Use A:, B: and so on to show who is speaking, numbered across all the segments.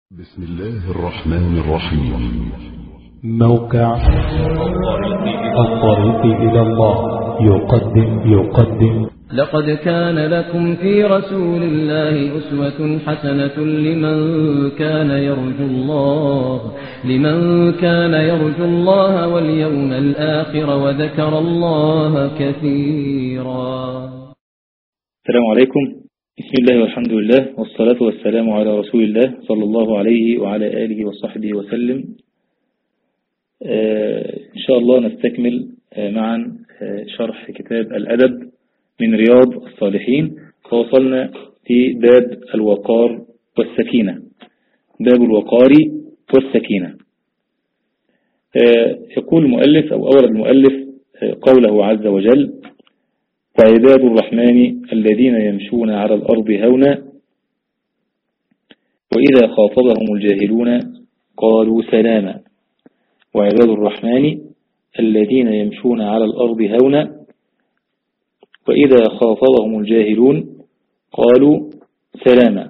A: بسم الله الرحمن الرحيم.
B: موقع الطريق إلى الله يقدم
C: لقد كان لكم في رسول الله أسوة حسنة لمن كان يرجو الله واليوم الآخر وذكر الله كثيرا.
D: السلام عليكم. بسم الله والحمد لله والصلاة والسلام على رسول الله صلى الله عليه وعلى آله وصحبه وسلم. إن شاء الله نستكمل معا شرح كتاب الأدب من رياض الصالحين، فوصلنا في باب الوقار والسكينة. باب الوقار والسكينة. يقول المؤلف أو أورد المؤلف قوله عز وجل: وعباد الرحمن الذين يمشون على الأرض هونا وإذا خاطبهم الجاهلون قالوا سلاما. وعباد الرحمن الذين يمشون على الأرض هونا وإذا خاطبهم الجاهلون قالوا سلاما.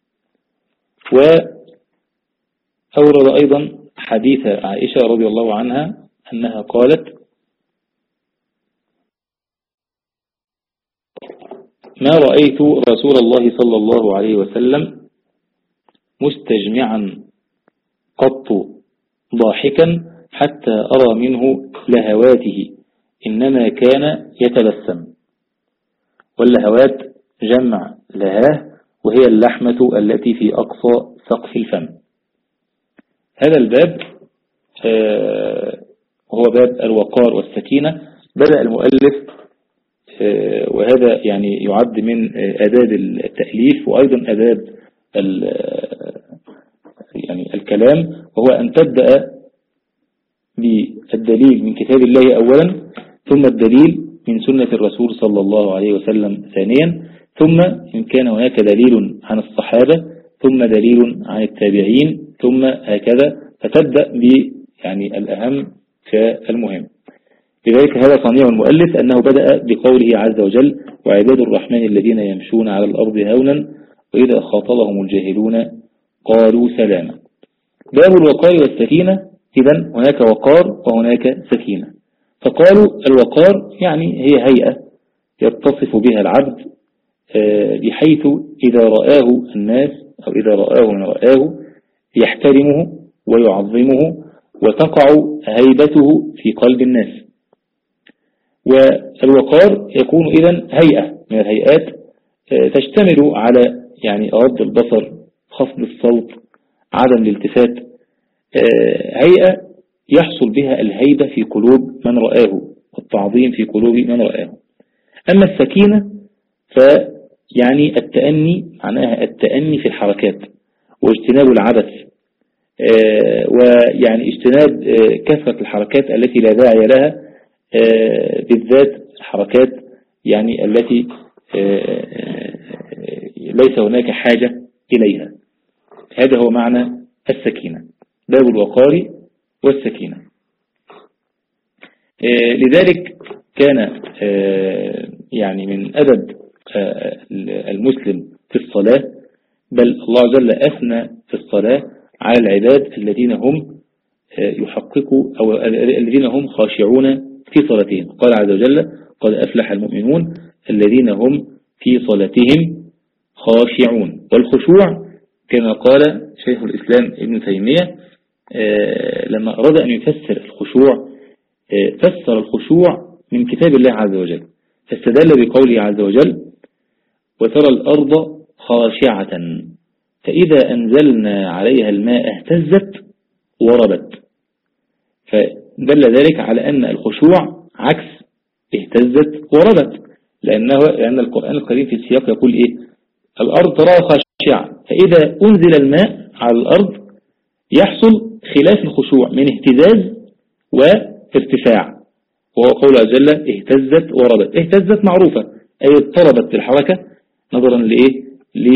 D: وأورد أيضا حديث عائشة رضي الله عنها أنها قالت: ما رأيت رسول الله صلى الله عليه وسلم مستجمعا قط ضاحكا حتى أرى منه لهواته، إنما كان يتبسم. واللهوات جمع لهاه، وهي اللحمة التي في أقصى سقف الفم. هذا الباب هو باب الوقار والسكينة. بدأ المؤلف، وهذا يعني يعد من آداب التأليف وأيضا آداب يعني الكلام، وهو أن تبدأ بالدليل من كتاب الله أولا، ثم الدليل من سنة الرسول صلى الله عليه وسلم ثانيا، ثم إن كان هناك دليل عن الصحابة، ثم دليل عن التابعين، ثم هكذا، فتبدأ يعني الأهم كالمهم. لذلك هذا صنيع المؤلف أنه بدأ بقوله عز وجل: وعباد الرحمن الذين يمشون على الأرض هونا وإذا خاطبهم الجاهلون قالوا سلاما. باب الوقار والسكينة. إذن هناك وقار وهناك سكينة. فقالوا الوقار يعني هي هيئة يتصف بها العبد بحيث إذا رآه الناس أو إذا رآه من رآه يحترمه ويعظمه وتقع هيبته في قلب الناس. والوقار يكون إذن هيئة من الهيئات تشتمل على يعني غض البصر، خفض الصوت، عدم الالتفات، هيئة يحصل بها الهيبة في قلوب من رآه والتعظيم في قلوب من رآه. أما السكينة فيعني التأني، معناها التأني في الحركات واجتناب العبث، ويعني اجتناب كثرة الحركات التي لا داعي لها، بالذات الحركات يعني التي ليس هناك حاجة إليها. هذا هو معنى السكينة، باب الوقار والسكينة. لذلك كان يعني من أدب المسلم في الصلاة، بل الله جل أثنى في الصلاة على العباد الذين هم يحققوا أو الذين هم خاشعون في صلاتهم. قال عز وجل: قد أفلح المؤمنون الذين هم في صلاتهم خاشعون. والخشوع كما قال شيخ الإسلام ابن تيمية لما أراد أن يفسر الخشوع، فسر الخشوع من كتاب الله عز وجل، فاستدل بقوله عز وجل: وترى الأرض خاشعة فإذا أنزلنا عليها الماء اهتزت وربت. فدل ذلك على أن الخشوع عكس اهتزت وربت، لأن القرآن الكريم في السياق يقول إيه؟ الأرض تراها خاشعة، فإذا أنزل الماء على الأرض يحصل خلاف الخشوع من اهتزاز وارتفاع، وهو قول عز وجل: اهتزت وربت. اهتزت معروفة، أي اضطربت الحركة نظرا لإيه؟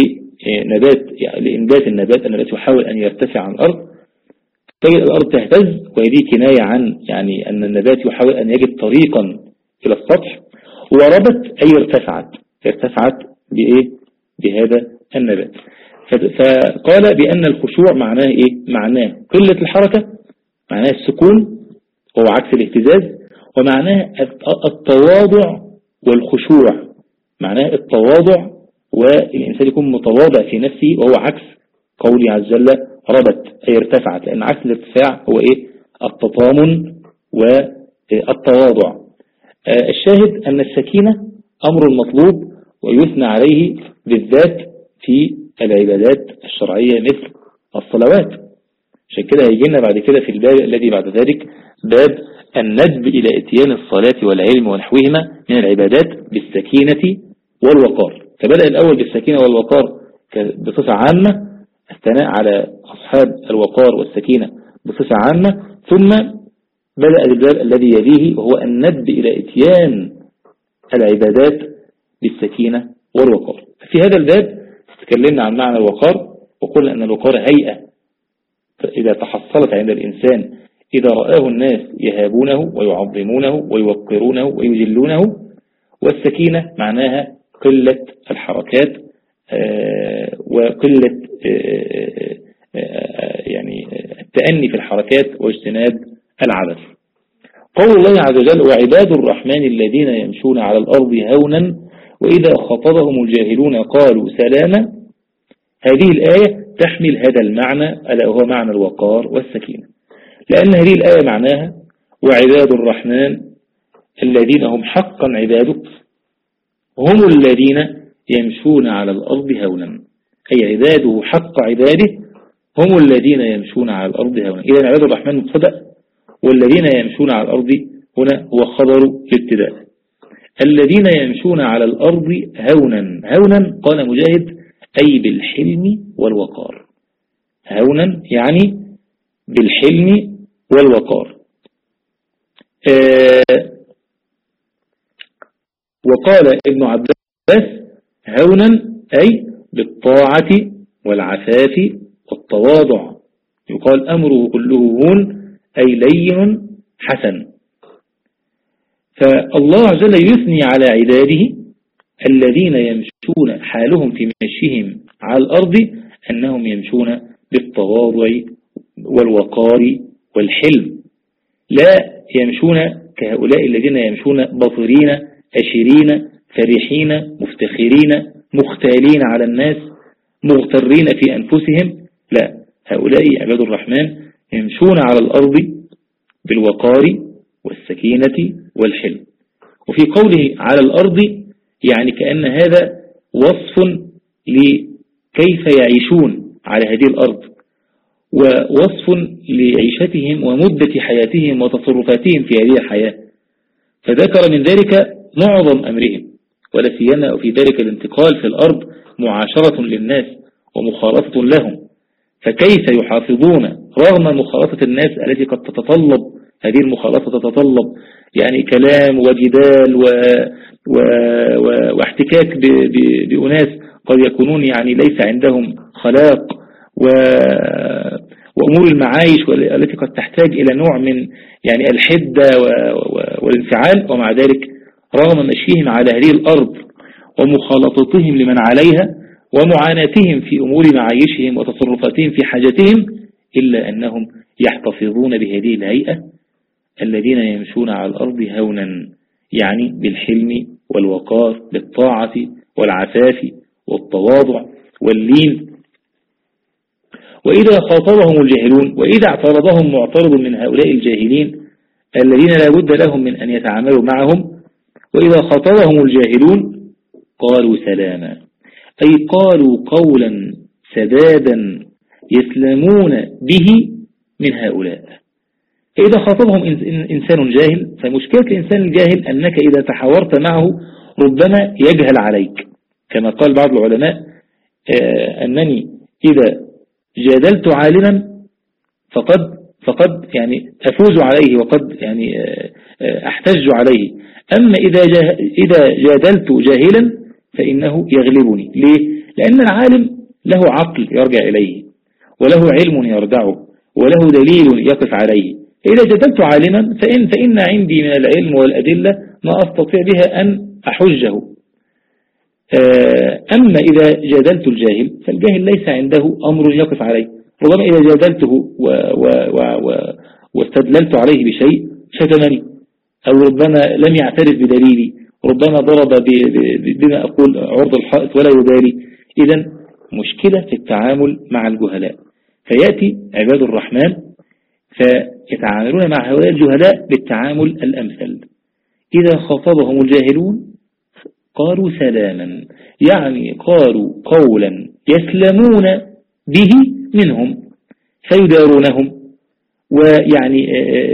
D: لإنبات النبات الذي يحاول أن يرتفع عن الأرض، تجد الأرض تهتز، وهذه كناية عن يعني أن النبات يحاول أن يجد طريقا إلى السطح. وربت أي ارتفعت بإيه؟ بهذا النبات. فقال بأن الخشوع معناه إيه؟ معناه قلة الحركة، معناه السكون وهو عكس الاهتزاز، ومعناه التواضع والخشوع، معناه التواضع والإنسان يكون متواضع في نفسه، وهو عكس قوله عز وجل ربت أي ارتفعت، لأن عكس الارتفاع هو إيه؟ التطامن والتواضع. الشاهد أن السكينة أمر مطلوب ويثنى عليه بالذات في العبادات الشرعية مثل الصلوات. عشان كده هيجينا بعد كده في الباب الذي بعد ذلك باب الندب إلى اتيان الصلاة والعلم ونحوهما من العبادات بالسكينة والوقار. فبدأ الأول بالسكينة والوقار بصفة عامة، الثناء على أصحاب الوقار والسكينة بصفة عامة، ثم بدأ الباب الذي يليه وهو الندب إلى اتيان العبادات بالسكينة والوقار. في هذا الباب تكلمنا عن معنى الوقار، وقلنا أن الوقار هيئة إذا تحصلت عند الإنسان إذا رآه الناس يهابونه ويعظمونه ويوقرونه ويجلونه، والسكينة معناها قلة الحركات وقلة يعني التأني في الحركات واجتناب العبث. قول الله عز وجل وعباد الرحمن الذين يمشون على الأرض هونا وإذا خطبهم الجاهلون قالوا سلاما. هذه الآية تحمل هذا المعنى ألا وهو معنى الوقار والسكينة، لأن هذه الآية معناها وعباد الرحمن الذين هم حقا عباده هم الذين يمشون على الأرض هونا، أي عباده حق عباده هم الذين يمشون على الأرض هونا. إذن عباد الرحمن مبتدأ، والذين يمشون على الأرض هنا هو خبر الابتداء. الذين يمشون على الأرض هونا، هونا قال مجاهد أي بالحلم والوقار، هونا يعني بالحلم والوقار. وقال ابن عباس هونا أي بالطاعة والعفاف والتواضع، يقال أمره كله هون أي لين حسن. فالله عز وجل يثني على عباده الذين يمشون حالهم في مشيهم على الأرض أنهم يمشون بالتواضع والوقار والحلم، لا يمشون كهؤلاء الذين يمشون بطرين أشرين فرحين مفتخرين مختالين على الناس مغترين في أنفسهم، لا، هؤلاء عباد الرحمن يمشون على الأرض بالوقار والسكينة والحلم. وفي قوله على الأرض يعني كأن هذا وصف لكيف يعيشون على هذه الأرض، ووصف لعيشتهم ومدة حياتهم وتصرفاتهم في هذه الحياة، فذكر من ذلك معظم أمرهم، ولا سيما في ذلك الانتقال في الأرض معاشرة للناس ومخالطة لهم، فكيف يحافظون رغم مخالطة الناس التي قد تتطلب هذه المخالطة، تتطلب يعني كلام وجدال واحتكاك بأناس قد يكونون يعني ليس عندهم خلاق، وأمور المعايش التي قد تحتاج إلى نوع من يعني الحدة والانفعال، ومع ذلك رغم مشيهم على هذه الأرض ومخالطتهم لمن عليها ومعاناتهم في أمور معايشهم وتصرفاتهم في حاجتهم، إلا أنهم يحتفظون بهذه الهيئة الذين يمشون على الأرض هونا، يعني بالحلم والوقار بالطاعة والعفاف والتواضع واللين. وإذا خاطبهم الجاهلون، وإذا اعترضهم معترض من هؤلاء الجاهلين الذين لا بد لهم من أن يتعاملوا معهم، وإذا خاطبهم الجاهلون قالوا سلاما، أي قالوا قولا سدادا يسلمون به من هؤلاء. إذا خاطبهم إنسان جاهل، فمشكلة الإنسان الجاهل أنك إذا تحاورت معه ربما يجهل عليك، كما قال بعض العلماء أنني إذا جادلت عالما فقد يعني أفوز عليه وقد يعني أحتج عليه، أما إذا جادلت جاهلا فإنه يغلبني. ليه؟ لأن العالم له عقل يرجع إليه وله علم يرجعه وله دليل يقف عليه. إذا جادلت عالما فإن عندي من العلم والأدلة ما أستطيع بها أن أحجه. أما إذا جادلت الجاهل فالجاهل ليس عنده أمر يقف عليه، ربما إذا جادلته واستدللت عليه بشيء شتمني، أو ربما لم يعترف بدليلي، ربما ضرب بما أقول عرض الحائط ولا يبالي. إذن مشكلة في التعامل مع الجهلاء، فيأتي عباد الرحمن فيتعاملون مع هؤلاء الجهلاء بالتعامل الأمثل. إذا خاطبهم الجاهلون قالوا سلاما، يعني قالوا قولا يسلمون به منهم فيدارونهم، ويعني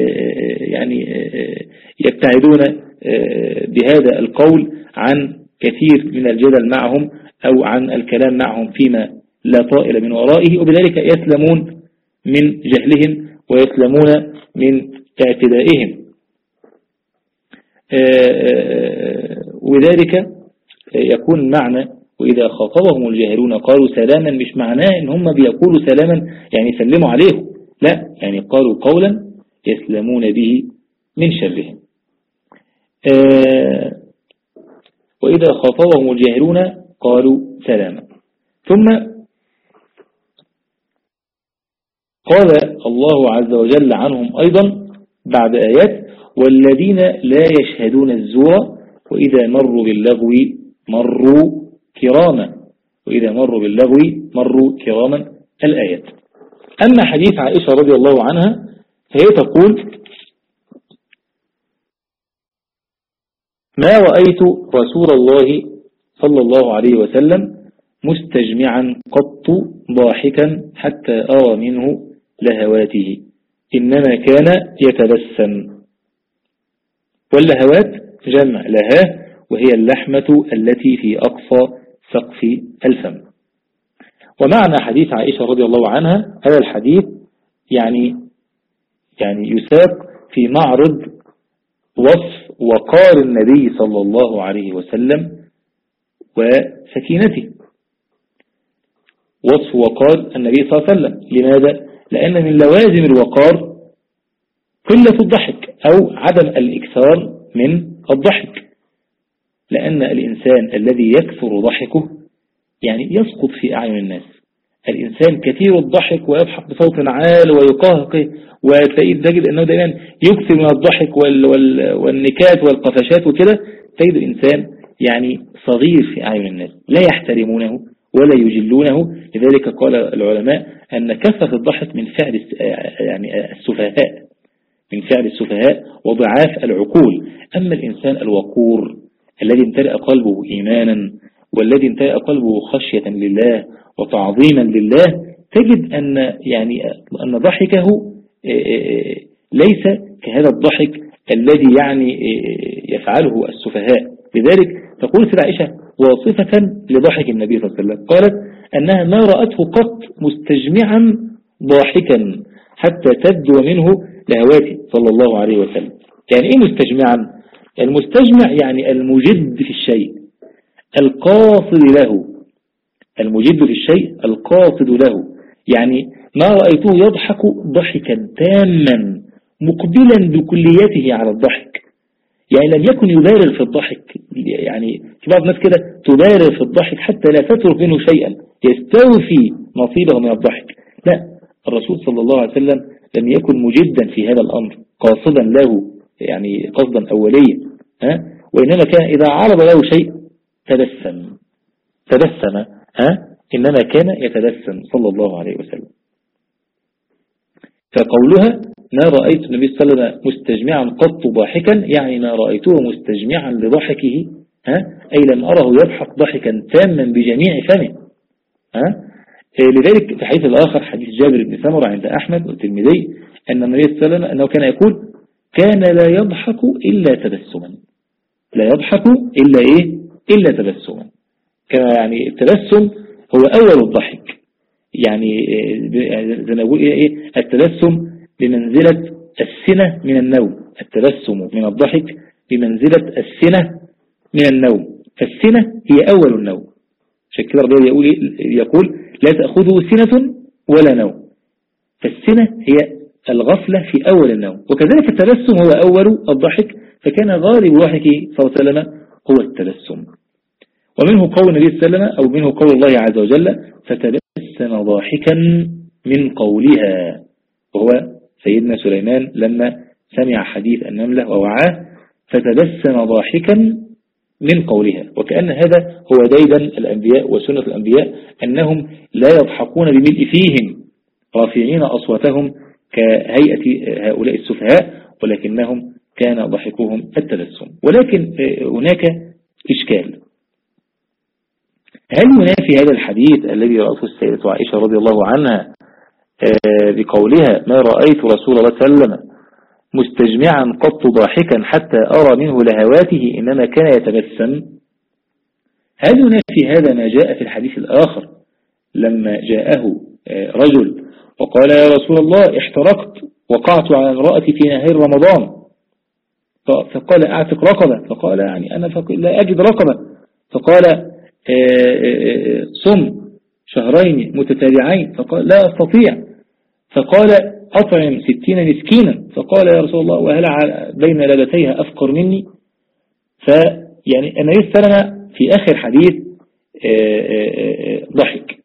D: يبتعدون بهذا القول عن كثير من الجدل معهم أو عن الكلام معهم فيما لا طائل من ورائه، وبذلك يسلمون من جهلهم ويسلمون من اعتدائهم. وذلك يكون معنى وإذا خاطبهم الجاهلون قالوا سلاما، مش معناه ان هم بيقولوا سلاما يعني يسلموا عليهم، لا، يعني قالوا قولا يسلمون به من شرهم. وإذا خاطبهم الجاهلون قالوا سلاما. ثم قال الله عز وجل عنهم أيضا بعد آيات: والذين لا يشهدون الزور وإذا مروا باللغو مروا كراما، وإذا مروا باللغو مروا كراما، الآيات. أما حديث عائشة رضي الله عنها فهي تقول: ما رأيت رسول الله صلى الله عليه وسلم مستجمعا قط ضاحكا حتى أرى منه لهواته، إنما كان يتبسم. واللهوات جمع لها، وهي اللحمة التي في أقصى سقف الفم. ومعنى حديث عائشة رضي الله عنها هذا الحديث يعني يساق في معرض وصف وقار النبي صلى الله عليه وسلم وسكينته، وصف وقار النبي صلى الله عليه وسلم. لماذا؟ لأن من لوازم الوقار قلة الضحك أو عدم الإكثار من الضحك، لأن الإنسان الذي يكثر ضحكه يعني يسقط في أعين الناس. الإنسان كثير الضحك ويضحك بصوت عال ويقهقه، وتجد أنه دائما يكثر من الضحك والنكات والقفشات وكده، تجد الإنسان يعني صغير في أعين الناس، لا يحترمونه ولا يجلونه. لذلك قال العلماء أن كثرة الضحك من فعل السفهاء، من فعل السفهاء وضعاف العقول. أما الإنسان الوقور الذي امتلأ قلبه إيمانا والذي امتلأ قلبه خشية لله وتعظيما لله، تجد أن ضحكه ليس كهذا الضحك الذي يفعله السفهاء. لذلك تقول سيدة عائشة واصفة لضحك النبي صلى الله عليه وسلم، قالت أنها ما رأته قط مستجمعا ضاحكا حتى تبدو منه لهواته صلى الله عليه وسلم. يعني إيه مستجمعا؟ المستجمع يعني المجد في الشيء القاصد له، المجد في الشيء القاصد له. يعني ما رأيته يضحك ضحكا تاما مقبلا بكليته على الضحك، يعني لم يكن يبالغ في الضحك. يعني في بعض الناس كده تبالغ في الضحك حتى لا تترك منه شيئا يستوفي نصيبه من الضحك. لا، الرسول صلى الله عليه وسلم لم يكن مجدا في هذا الأمر قاصدا له يعني قصدا أوليا، وإنما كان إذا عرض له شيء تبسم إنما كان يتبسم صلى الله عليه وسلم. فقولها ما رأيت النبي صلى الله عليه وسلم مستجمعا قط ضاحكا، يعني ما رأيته مستجمعا لضحكه، أي لم أره يضحك ضحكا تاما بجميع فمه. لذلك في حديث الآخر حديث جابر بن سمرة عند أحمد والترمذي أن النبي صلى الله عليه وسلم أنه كان يقول كان لا يضحك إلا تبسما، لا يضحك إلا تبسما. كان يعني التبسم هو أول الضحك، يعني زي ما نقول التبسم بمنزلة السنة من النوم، التبسم من الضحك بمنزلة السنة من النوم، فالسنة هي أول النوم. عشان كده ربنا يقول لا تأخذه سنة ولا نوم، فالسنة هي الغفلة في أول النوم، وكذلك التبسم هو أول الضحك، فكان غالب ضحكه صلى الله عليه وسلم هو التبسم. ومنه قول النبي صلى الله عليه وسلم أو منه قول الله عز وجل فتبسم ضاحكا من قولها، وهو سيدنا سليمان لما سمع حديث النملة ووعاه فتبسم ضاحكا من قولها. وكأن هذا هو ديدن الأنبياء وسنة الأنبياء أنهم لا يضحكون بملء فيهم رافعين أصواتهم كهيئة هؤلاء السفهاء، ولكنهم كان ضحكهم التبسم. ولكن هناك إشكال، هل ينافي هذا الحديث الذي رأته السيدة عائشة رضي الله عنها بقولها ما رأيت رسول الله صلى الله عليه وسلم مستجمعا قط ضاحكا حتى أرى منه لهواته إنما كان يتبسم؟ هل ينافي هذا ما جاء في الحديث الآخر لما جاءه رجل وقال يا رسول الله احترقت وقعت على امرأتي في نهار رمضان فقال اعتق رقبة، فقال يعني أنا لا أجد رقبة، فقال صم شهرين متتابعين، فقال لا أستطيع، فقال أطعم 60 مسكينا، فقال يا رسول الله وهل بين لبتيها أفقر مني؟ فيعني النبي صلى الله عليه وسلم في آخر حديث ضحك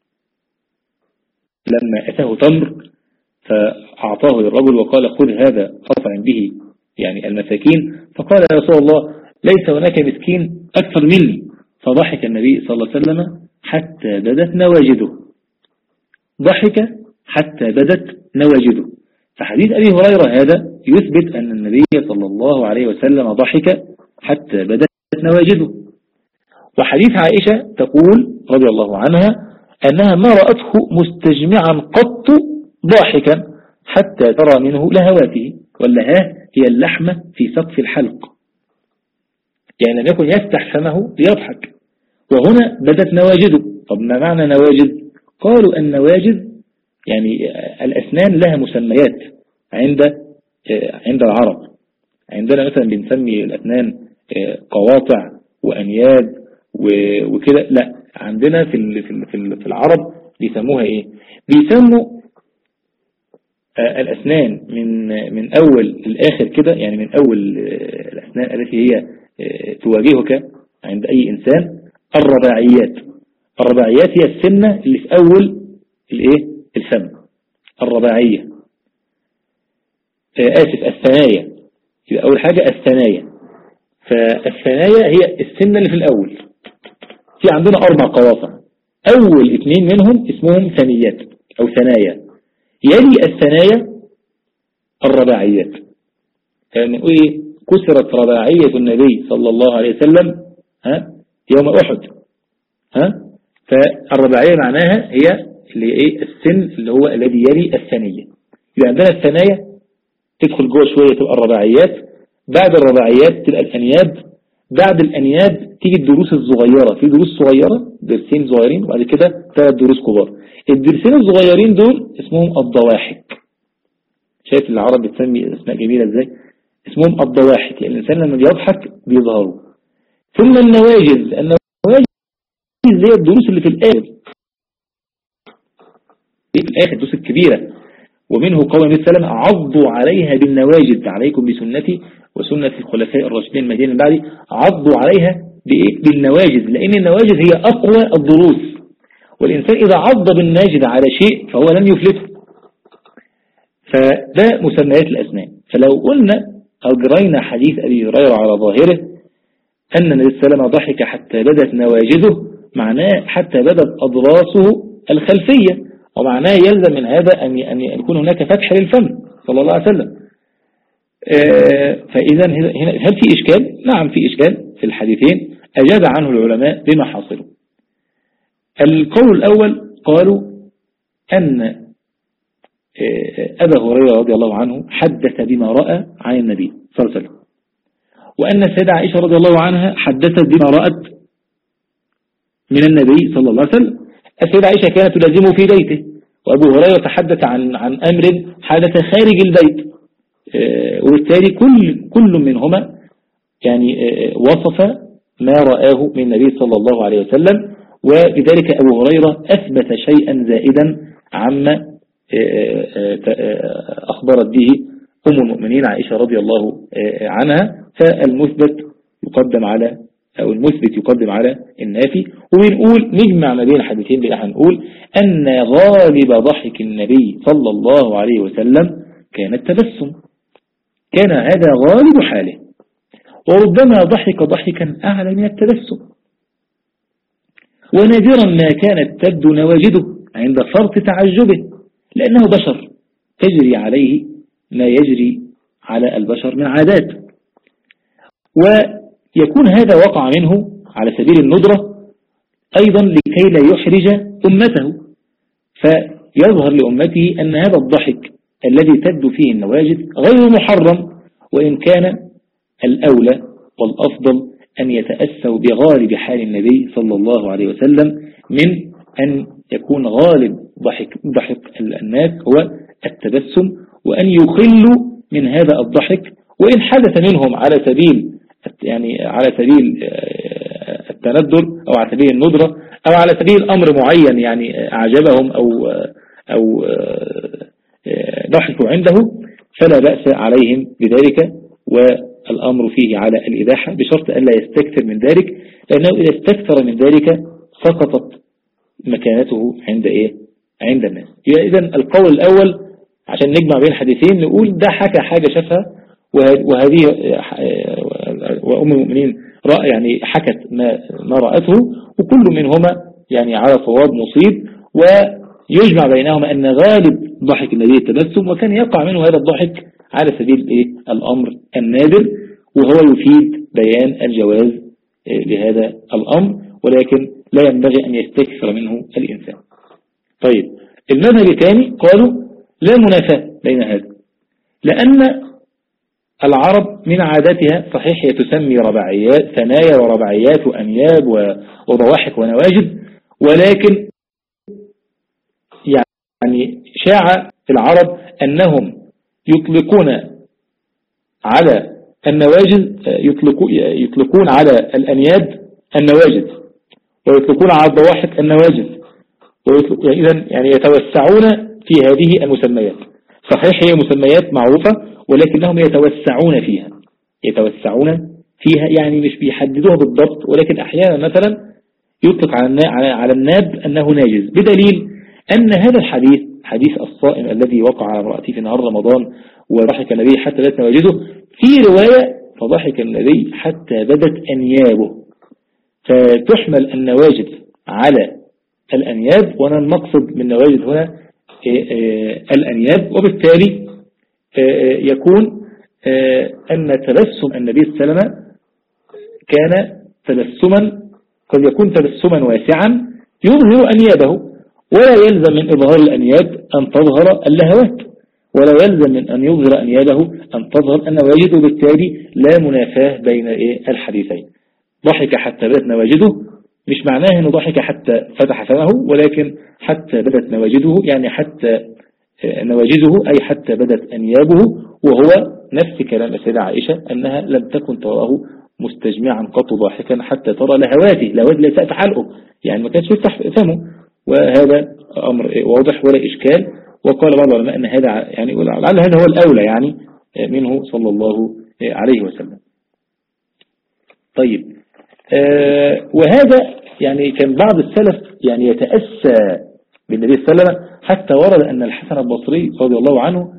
D: لما أتاه تمر فأعطاه للرجل وقال خذ هذا أطعم به يعني المساكين، فقال يا رسول الله ليس هناك مسكين أكثر مني، فضحك النبي صلى الله عليه وسلم حتى بدت نواجده، ضحك حتى بدت نواجده. فحديث أبي هريرة هذا يثبت أن النبي صلى الله عليه وسلم ضحك حتى بدت نواجده. وحديث عائشة تقول رضي الله عنها أنها ما رأته مستجمعا قط ضاحكا حتى ترى منه لهواته، واللهاه هي اللحمة في سقف الحلق، يعني لم يكن يفتح فمه ليضحك. وهنا بدت نواجده. طب ما معنى نواجد؟ قالوا النواجد يعني الأسنان لها مسميات عند العرب. عندنا مثلا بنسمي الأسنان قواطع وأنياب وكده، لا عندنا في العرب بيسموها ايه؟ بيسموا الأسنان من أول الآخر كده، يعني من أول الأسنان التي هي تواجهك عند أي إنسان الرباعيات. الرباعيات هي السنة اللي في أول الفم، الرباعية. الثنايا، يبقى أول حاجة الثنايا. فالثنايا هي السنة اللي في الأول. في عندنا 4 قواطع، أول 2 منهم اسمهم ثنيات أو ثنايا، يلي الثنايا الرباعيات. يعني نقول كسرت رباعية النبي صلى الله عليه وسلم يوم أحد. فالرباعية معناها هي اللي السن اللي هو الذي يلي الثنية. يبقى عندنا الثنايا تدخل جوه شوية تبقى الرباعيات، بعد الرباعيات تبقى الأنياب، بعد الأنياب تيجي الدروس الصغيرة، في دروس صغيرة درسين صغيرين وبعد كده 3 دروس كبار. الدرسين الصغيرين دول اسمهم الضواحك. شايف العرب بتسمي اسماء جميلة ازاي؟ اسمهم الضواحك، يعني الإنسان لما بيضحك بيظهروا. ثم النواجذ زي الدروس اللي في الآخر، الدروس الكبيرة. ومنه قول النبي صلى الله عليه وسلم عضوا عليها بالنواجذ، عليكم بسنتي وسنة الخلفاء الراشدين المهديين من بعدي، عضوا عليها بالنواجذ، لأن النواجذ هي أقوى الضروس، والإنسان إذا عض بالناجذ على شيء فهو لن يفلته. فده مسميات الأسنان. فلو قلنا أجرينا حديث أبي هريرة على ظاهره أن النبي صلى الله عليه وسلم ضحك حتى بدت نواجذه، معناه حتى بدت أضراسه الخلفية، ومعناه يلزم من هذا أن يكون هناك فتح للفم صلى الله عليه وسلم. فإذا هنا هل في إشكال؟ نعم في إشكال في الحديثين، أجاب عنه العلماء بما حاصله. القول الأول قالوا أن أبا هريرة رضي الله عنه حدث بما رأى عن النبي صلى الله عليه وسلم، وأن السيدة عائشة رضي الله عنها حدثت بما رأت من النبي صلى الله عليه وسلم. السيدة عائشة كانت تلازمه في بيته، وأبو هريرة تحدث عن أمر حدث خارج البيت، وبالتالي كل منهما يعني وصف ما رآه من النبي صلى الله عليه وسلم، وبذلك أبو هريرة أثبت شيئا زائدا عما أخبرت به أم المؤمنين عائشة رضي الله عنها، فالمثبت يقدم على أو المثبت يقدم على النافي. وبنقول نجمع ما بين الحديثين بقى، هنقول أن غالب ضحك النبي صلى الله عليه وسلم كان التبسم، كان هذا غالب حاله، وربما ضحك ضحكا أعلى من التبسم، ونادرا ما كانت تبدو نواجده عند فرط تعجبه، لأنه بشر تجري عليه ما يجري على البشر من عادات، ويكون هذا وقع منه على سبيل الندرة أيضا لكي لا يحرج أمته، فيظهر لأمته أن هذا الضحك الذي تبدو فيه النواجد غير محرم، وإن كان الأولى والأفضل أن يتأسوا بغالب حال النبي صلى الله عليه وسلم من أن يكون غالب ضحك الناس هو التبسم، وأن يخلوا من هذا الضحك، وإن حدث منهم على سبيل التندر أو على سبيل الندرة أو على سبيل أمر معين يعني أعجبهم أو ضحكوا عنده، فلا بأس عليهم بذلك، والأمر فيه على الإباحة بشرط ألا يستكثر من ذلك، لأنه إذا استكثر من ذلك سقطت مكانته عند الناس. إذن القول الأول عشان نجمع بين الحديثين نقول ده حكى حاجة شافها، وهذه وأم المؤمنين يعني حكت ما رأته، وكل منهما يعني على صواب مصيب، ويجمع بينهما أن غالب ضحك النبي التبسم، وكان يقع منه هذا الضحك على سبيل الأمر النادر، وهو يفيد بيان الجواز لهذا الأمر، ولكن لا ينبغي أن يستكثر منه الإنسان. طيب المذهب الثاني قالوا لا منافاة بين هذا، لأن العرب من عاداتها صحيح هي تسمي رباعيات ثنايا ورباعيات وأنياب وضواحك ونواجد، ولكن يعني شاع في العرب أنهم يطلقون على النواجد يطلقون على الأنياب النواجد، ويطلقون على الضواحك النواجد، إذن يعني يتوسعون في هذه المسميات. صحيح هي مسميات معروفة، ولكنهم يتوسعون فيها يعني مش بيحددوها بالضبط، ولكن أحيانا مثلا يطلق على الناب أنه ناجز، بدليل أن هذا الحديث حديث الصائم الذي وقع على امرأته في نهار رمضان وضحك النبي حتى بدت نواجده، في رواية فضحك النبي حتى بدت أنيابه، فتحمل النواجد على الأنياب، والمقصد من النواجد هنا الأنياب، وبالتالي يكون أن تبسم النبي صلى الله عليه وسلم كان تبسما، قد يكون تبسما واسعا يظهر أنيابه، ولا يلزم من إظهار الأنياب أن تظهر اللهوات، ولا يلزم من أن يظهر أنيابه أن تظهر النواجد، وبالتالي لا منافاة بين الحديثين. ضحك حتى بدت نواجده مش معناه أنه ضحك حتى فتح فمه، ولكن حتى بدت نواجده يعني حتى نواجده أي حتى بدت أنيابه، وهو نفس كلام السيدة عائشة أنها لم تكن تراه مستجمعا قط ضاحكا حتى ترى لهواته، لهوات لا تفتح حلقه، يعني ما كانش يفتح فمه، وهذا أمر واضح ولا إشكال. وقال بعض العلماء أن هذا يعني لعل هذا هو الأولى يعني منه صلى الله عليه وسلم. طيب وهذا يعني كان بعض السلف يعني يتأسى بالنبي صلى الله عليه وسلم، حتى ورد أن الحسن البصري رضي الله عنه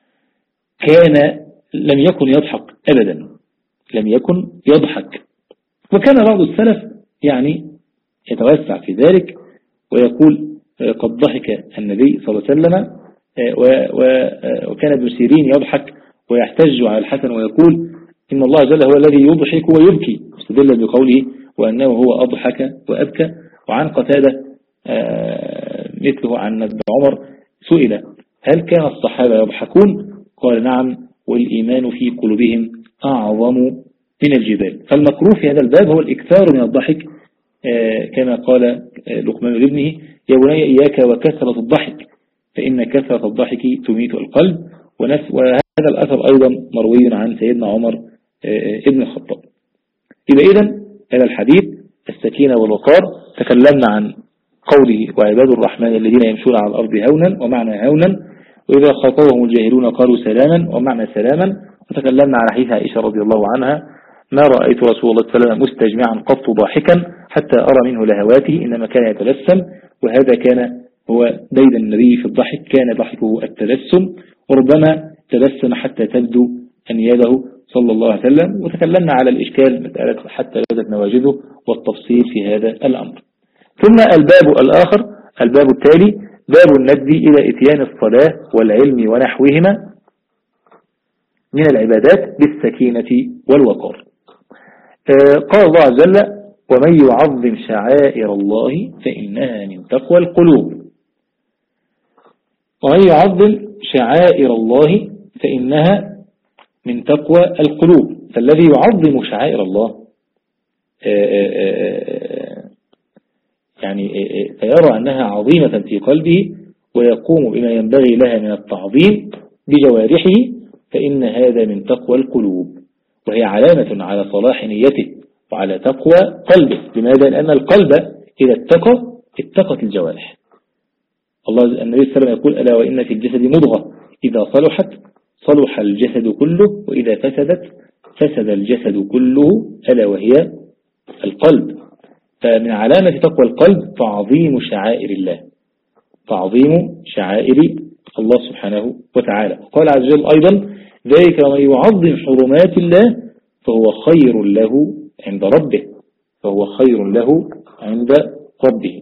D: لم يكن يضحك أبدا، لم يكن يضحك، وكان بعض السلف يعني يتوسع في ذلك ويقول قد ضحك النبي صلى الله عليه وسلم، وكان ابن سيرين يضحك ويحتج على الحسن ويقول إن الله جل هو الذي يضحك ويبكي، مستدلا بقوله وأنه هو أضحك وأبكى. وعن قتادة مثله عن ابن عمر سئل هل كان الصحابة يضحكون؟ قال نعم، والإيمان في قلوبهم أعظم من الجبال. فالمكروه في هذا الباب هو الإكثار من الضحك، كما قال لقمان لابنه يا بني إياك وكثرة الضحك فإن كثرة الضحك تميت القلب. وهذا الأثر أيضا مروي عن سيدنا عمر ابن الخطاب. إذا إذن هذا الحديث السكينة والوقار تكلمنا عن قوله وعباد الرحمن الذين يمشون على الأرض هونا، ومعنى هونا وإذا خاطبهم الجاهلون قالوا سلاما، ومعنى سلاما. وتكلمنا عن حديث عائشة رضي الله عنها ما رأيت رسول الله صلى الله عليه وسلم مستجمعا قط ضاحكا حتى أرى منه لهواته، إنما كان يتبسم، وهذا كان هو ديد النبي في الضحك، كان ضحكه التبسم، وربما تبسم حتى تبدو أنيابه صلى الله عليه وسلم. وتكلمنا على الإشكال مسألة حتى بدت نواجذه والتفصيل في هذا الأمر. ثم الباب الآخر، الباب التالي، باب الندب إلى إتيان الصلاة والعلم ونحوهما من العبادات بالسكينة والوقار. قال الله عز وجل: ومن يعظم شعائر الله فإنها من تقوى القلوب. ومن يعظم شعائر الله فإنها من تقوى القلوب. فالذي يعظم شعائر الله يعني فيرى أنها عظيمة في قلبه ويقوم بما ينبغي لها من التعظيم بجوارحه، فإن هذا من تقوى القلوب، وهي علامة على صلاح نيته وعلى تقوى قلبه. لماذا؟ لأن القلب إذا اتقت الجوارح. الله النبي صلى الله عليه وسلم يقول: ألا وإن في الجسد مضغة إذا صلحت صلح الجسد كله، وإذا فسدت فسد الجسد كله، ألا وهي القلب. فمن علامة تقوى القلب تعظيم شعائر الله، تعظيم شعائر الله سبحانه وتعالى. قال عز وجل أيضا: ذلك ومن يعظم حرمات الله فهو خير له عند ربه، فهو خير له عند ربه.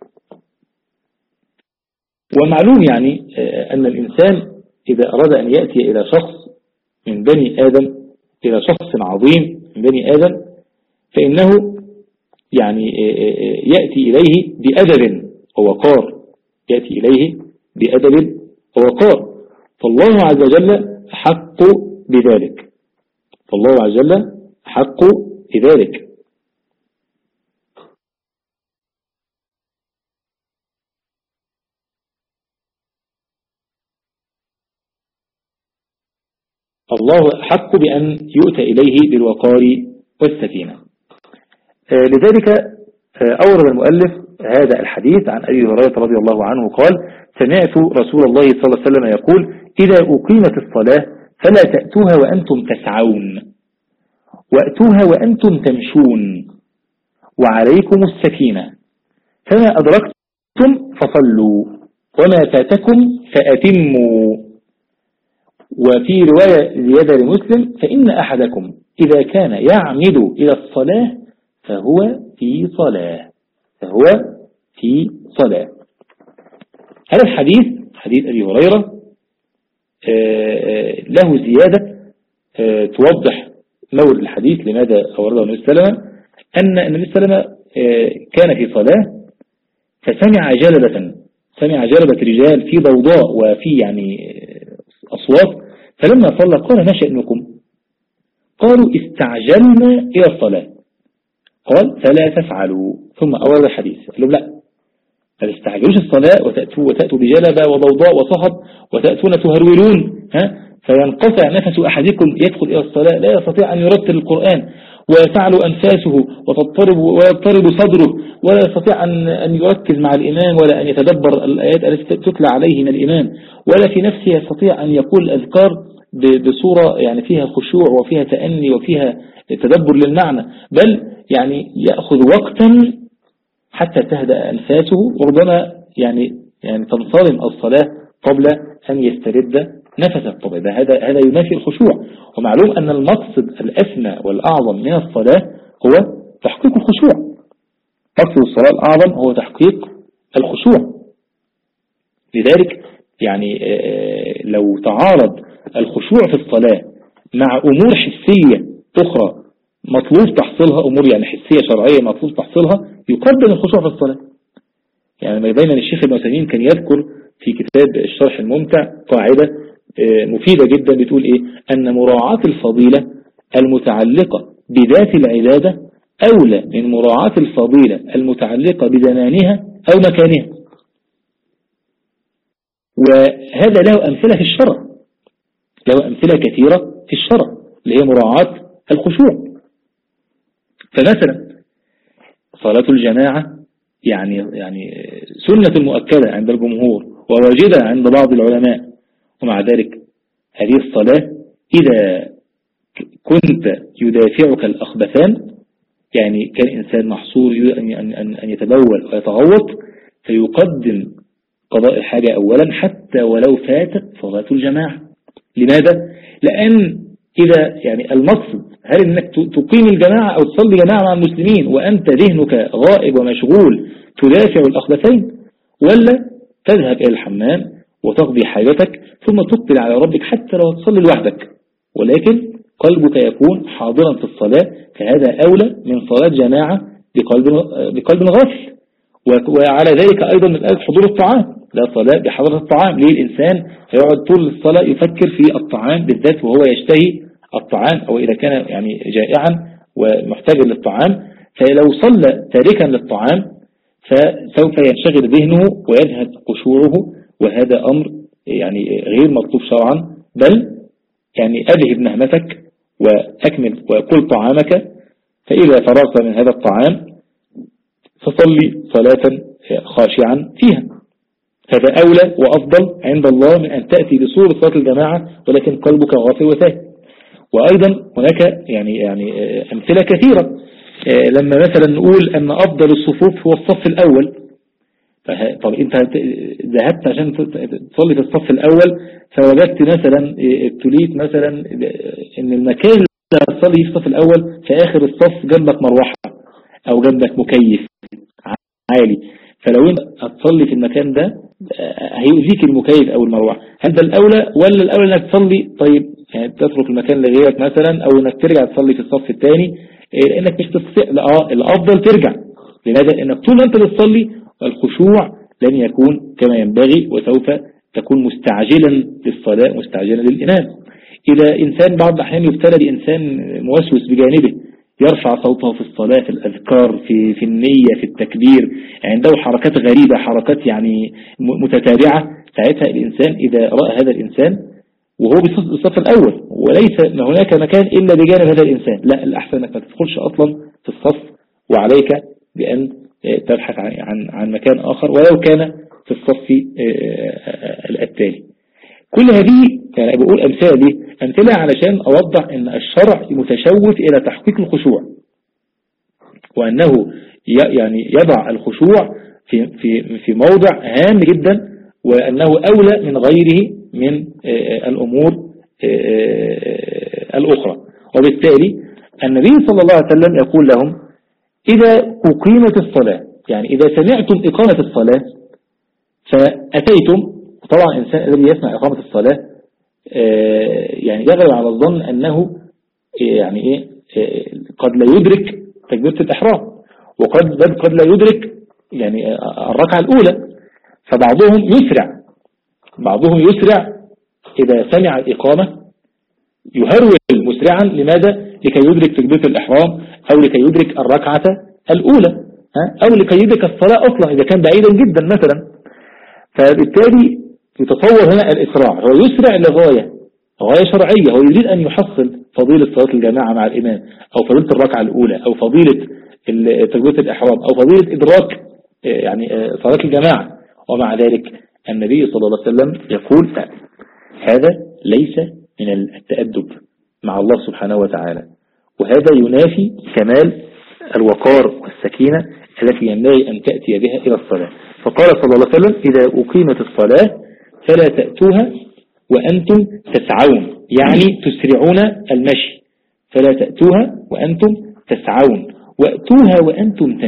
D: ومعلوم يعني أن الإنسان إذا أراد أن يأتي إلى شخص من بني آدم، إلى شخص عظيم من بني آدم، فإنه يعني يأتي إليه بأدب ووقار، يأتي إليه بأدب ووقار. فالله عز وجل حق بذلك، فالله عز وجل حق بذلك. الله حق بأن يؤتى إليه بالوقار والسكينة. لذلك أورد المؤلف هذا الحديث عن أبي هريرة رضي الله عنه قال: سمعت رسول الله صلى الله عليه وسلم يقول: إذا أقيمت الصلاة فلا تأتوها وأنتم تسعون، وأتوها وأنتم تمشون، وعليكم السكينة، فما أدركتم فصلوا وما فاتكم فأتموا. وفي رواية زيادة لمسلم: فإن أحدكم إذا كان يعمد إلى الصلاة فهو في صلاة، فهو في صلاة. هذا الحديث حديث أبي هريرة له زيادة توضح مورد الحديث لماذا أورده النبي صلى الله عليه وسلم، أن النبي صلى الله عليه وسلم كان في صلاة فسمع جلبة، سمع جلبة رجال في ضوضاء وفي يعني أصوات، فلما صلى قال: ما شأنكم؟ قالوا: استعجلنا إلى الصلاة. قال: فلا تفعلوا. ثم أورد الحديث قال لهم: لا، ما تستعجلوش الصلاة وتأتوا بجلبة وضوضاء وصخب وتأتون تهرولون فينقطع نفس أحدكم يدخل إلى الصلاة، لا يستطيع أن يرتل القرآن، ويسعل أنفاسه ويضطرب صدره، ولا يستطيع أن يركز مع الإمام، ولا أن يتدبر الآيات التي تتلى عليه من الإمام، ولا في نفسه يستطيع أن يقول الأذكار بصورة يعني فيها خشوع وفيها تأني وفيها تدبر للمعنى، بل يعني يأخذ وقتا حتى تهدأ أنفاسه، وربما يعني تنصرم الصلاة قبل أن يسترد نفسه. طبعا هذا ينافي الخشوع. ومعلوم أن المقصد الأسمى والأعظم من الصلاة هو تحقيق الخشوع. مقصد الصلاة الأعظم هو تحقيق الخشوع. لذلك يعني لو تعارض الخشوع في الصلاة مع أمور حسية أخرى مطلوب تحصيلها، أمور يعني حسية شرعية مطلوب تحصيلها، يقدم الخشوع في الصلاة. يعني دايما الشيخ ابن عثيمين كان يذكر في كتاب الشرح الممتع قاعدة مفيدة جدا بتقول إيه؟ أن مراعاة الفضيلة المتعلقة بذات العبادة أولى من مراعاة الفضيلة المتعلقة بزمانها أو مكانها. وهذا له أمثلة في الشرع، له أمثلة كثيرة في الشرع اللي هي مراعاة الخشوع. فمثلا صلاة الجماعة يعني سنة مؤكدة عند الجمهور وواجبة عند بعض العلماء، ومع ذلك هذه الصلاة إذا كنت يدافعك الأخبثان، يعني كان إنسان محصور أن يتبول ويتغوط، فيقدم قضاء الحاجة أولا حتى ولو فاتت صلاة الجماعة. لماذا؟ لأن إذا يعني المقصد هل أنك تقيم الجماعة أو تصلي جماعة مع المسلمين وأنت ذهنك غائب ومشغول تدافع الأخبثين، ولا تذهب إلى الحمام وتقضي حاجتك ثم تقبل على ربك حتى لو تصلي لوحدك، ولكن قلبك يكون حاضرا في الصلاة، فهذا أولى من صلاة جماعة بقلب غافل. وعلى ذلك أيضا من حضور الطعام، لا صلاة بحضرة الطعام. ليه الإنسان هيقعد طول الصلاة يفكر في الطعام بالذات وهو يشتهي الطعام، أو إذا كان يعني جائعا ومحتاجا للطعام، فلو صلى تاركا للطعام فسوف ينشغل ذهنه ويذهب خشوعه، وهذا أمر يعني غير مطلوب شرعا. بل يعني أذهب نهمتك وأكمل وكل طعامك، فإذا فرغت من هذا الطعام فصلي صلاة خاشعا فيها. هذا أولى وأفضل عند الله من أن تأتي بصورة صلاة الجماعة ولكن قلبك غافل وساهي. وأيضا هناك يعني أمثلة كثيرة. لما مثلا نقول أن أفضل الصفوف هو الصف الأول، طب أنت ذهبت عشان تصلي في الصف الأول فوجدت مثلا ابتليت مثلا أن المكان اللي هتصلي في الصف الأول في آخر الصف جنبك مروحة أو جنبك مكيف عالي، فلو انت هتصلي في المكان ده هيؤذيك المكيف او المروحه. هل ده الاولى ولا الاولى انك تصلي طيب يعني تترك المكان لغيرك مثلا، او انك ترجع تصلي في الصف الثاني انك مش تستطيع؟ لا، الافضل ترجع. لماذا؟ انك طول ما انت بتصلي الخشوع لن يكون كما ينبغي، وسوف تكون مستعجلا للصلاة مستعجلا للإمام. إذا إنسان بعض الأحيان يبتلى بإنسان موسوس بجانبه يرفع صوته في الصلاة، في الأذكار، في النية، في التكبير، عنده حركات غريبة، حركات يعني متتابعة، ساعتها الإنسان إذا رأى هذا الإنسان وهو بالصف الأول وليس هناك مكان إلا بجانب هذا الإنسان، لا، الأحسن أنك ما تدخلش أصلا في الصف، وعليك بأن تبحث عن مكان آخر ولو كان في الصف التالي. كل هذه يعني بقول أمثلة علشان أوضح أن الشرع متشوف إلى تحقيق الخشوع، وأنه يعني يضع الخشوع في موضع هام جدا، وأنه أولى من غيره من الأمور الأخرى. وبالتالي النبي صلى الله عليه وسلم يقول لهم إذا أقيمت الصلاة، يعني إذا سمعتم إقامة الصلاة فأتيتم. طبعا الإنسان الذي يسمع إقامة الصلاة يعني يغلب على الظن أنه يعني قد لا يدرك تكبيرة الإحرام، وقد لا يدرك يعني الركعة الأولى، فبعضهم يسرع إذا سمع الإقامة يهرول مسرعا. لماذا؟ لكي يدرك تكبيرة الإحرام، أو لكي يدرك الركعة الأولى، أو لكي يدرك الصلاة أصلا إذا كان بعيدا جدا مثلا. فبالتالي يتصور هنا الإسراع، هو يسرع لغاية شرعية، هو يريد أن يحصل فضيلة صلاة الجماعة مع الإمام، أو فضيلة الركعة الأولى، أو فضيلة تكبيرة الإحرام، أو فضيلة إدراك يعني صلاة الجماعة. ومع ذلك النبي صلى الله عليه وسلم يقول هذا ليس من التأدب مع الله سبحانه وتعالى، وهذا ينافي كمال الوقار والسكينة التي ينبغي أن تأتي بها إلى الصلاة. فقال صلى الله عليه وسلم إذا أقيمت الصلاة فلا تأتوها وأنتم تسعون، يعني تسرعون المشي، فلا تأتوها وأنتم تسعون، وأتوها وأنتم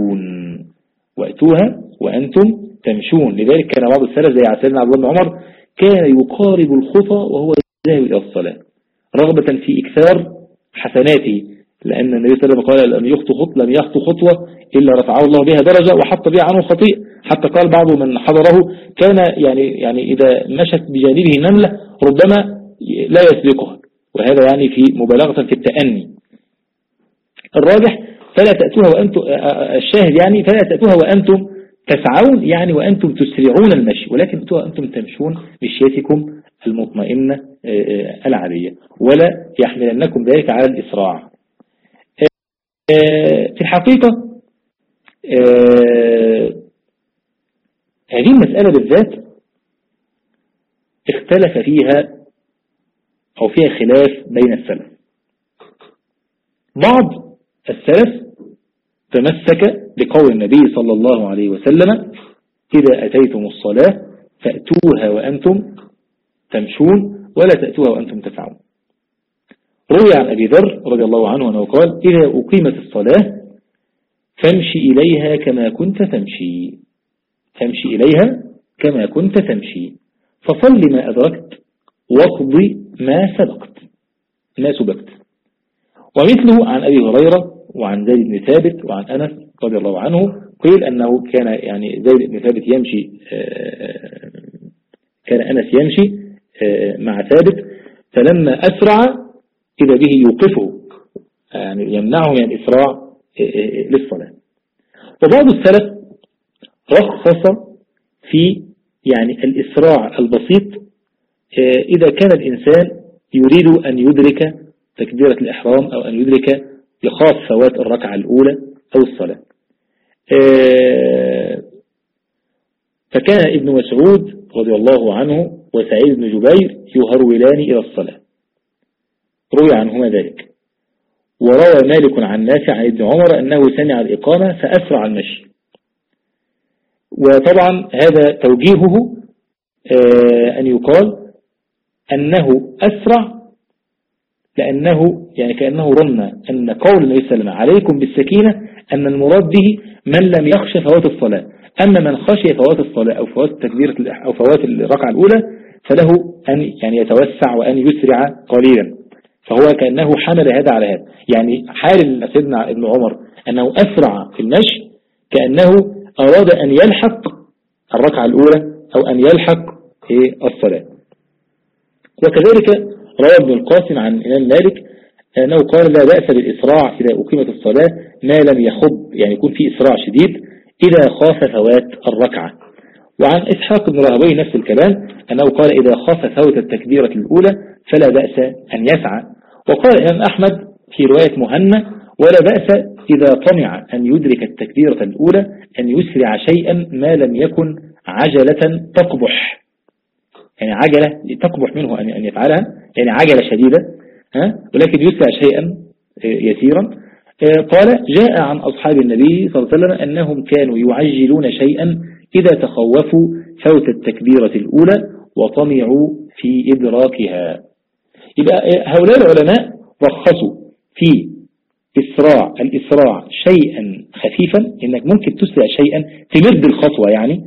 D: تمشون. لذلك كان بعض السلف زي سيدنا عبد الله بن عمر كان يقارب الخطى وهو ذاهب إلى الصلاة رغبة في إكثار حسناته، لأن النبي صلى الله عليه وسلم قال لم يخطو خطوة إلا رفعه الله بها درجة وحط بها عنه خطيئة. حتى قال بعض من حضره كان يعني إذا مشت بجانبه نملة ربما لا يسبقها، وهذا يعني في مبالغة في التأني. الراجح فلا تأتوها وأنتم، الشاهد يعني فلا تأتوها وأنتم تسعون، يعني وأنتم تسرعون المشي، ولكن أتوها أنتم تمشون مشيتكم المطمئنة العادية، ولا يحملنكم ذلك على الإسراع. في الحقيقة هذه المسألة بالذات اختلف فيها أو فيها خلاف بين السلف. بعض السلف تمسك بقول النبي صلى الله عليه وسلم إذا أتيتم الصلاة فأتوها وأنتم تمشون ولا تأتوها وأنتم تسعون. روي عن أبي ذر رضي الله عنه أنه قال إذا أقيمت الصلاة فامشي إليها كما كنت تمشي، فامشي إليها كما كنت تمشي، فصل ما أدركت واقضي ما سبقت. ومثله عن أبي هريرة وعن زيد بن ثابت وعن أنس رضي الله عنه قيل أنه كان يعني زيد بن ثابت يمشي، كان أنس يمشي مع ثابت، فلما أسرع إذا به يوقفه، يعني يمنعه من الإسراع للصلاة. وبعض السلف رخص في يعني الإسراع البسيط إذا كان الإنسان يريد أن يدرك تكبيرة الإحرام أو أن يدرك يخاف فوات الركعة الأولى أو الصلاة. فكان ابن مسعود رضي الله عنه وسعيد بن جبير يهرولان إلى الصلاة، روي عنهما ذلك. وروى مالك عن نافع عن ابن عمر أنه سمع الإقامة فأسرع المشي. وطبعا هذا توجيهه أن يقال أنه أسرع لأنه يعني كأنه ظن أن قول النبي صلى الله عليه وسلم عليكم بالسكينة أن المراد به من لم يخش فوات الصلاة، أما من خشي فوات الصلاة أو فوات تكبيرة أو فوات الركعة الأولى فله أن يعني يتوسع وأن يسرع قليلا. فهو كأنه حمل هذا على هذا، يعني حال سيدنا ابن عمر أنه أسرع في المشي كأنه أراد أن يلحق الركعة الأولى أو أن يلحق الصلاة. وكذلك روى ابن القاسم عن الإمام مالك أنه قال لا بأس بالإسراع إذا أقيمت الصلاة ما لم يخب، يعني يكون في إسراع شديد إذا خاف فوات الركعة. وعن إسحاق بن راهويه نفس الكلام أنه قال إذا خاف فوت التكبيرة الأولى فلا بأس أن يسعى. وقال الإمام أحمد في رواية مهنا ولا بأس إذا طمع أن يدرك التكبيرة الأولى أن يسرع شيئا ما لم يكن عجلة تقبح، يعني عجلة تقبح منه أن يفعلها، يعني عجلة شديدة ولكن يسرع شيئا يسيرا. قال جاء عن أصحاب النبي صلى الله عليه وسلم أنهم كانوا يعجلون شيئا إذا تخوفوا فوت التكبيرة الأولى وطمعوا في إدراكها. يبقى هؤلاء العلماء رخصوا في الإسراع شيئا خفيفا، إنك ممكن تسرع شيئا تمد الخطوة يعني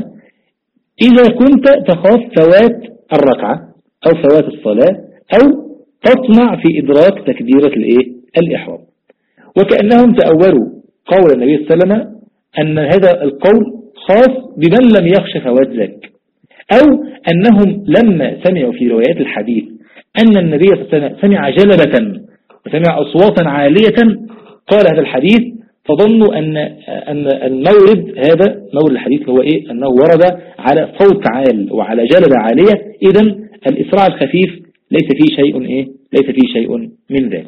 D: إذا كنت تخاف فوات الركعة أو فوات الصلاة أو تطمع في إدراك تكبيرة الإحرام. وكأنهم تأولوا قول النبي صلى الله عليه وسلم أن هذا القول خاص بمن لم يخش فوات ذلك، أو أنهم لما سمعوا في روايات الحديث أن النبي صلى الله عليه وسلم سمع جلبة وسمع أصواتا عالية قال هذا الحديث، فظنوا أن المورد هذا مورد الحديث هو أنه ورد على صوت عال وعلى جلبة عالية، إذن الإسراع الخفيف ليس فيه شيء من ذلك.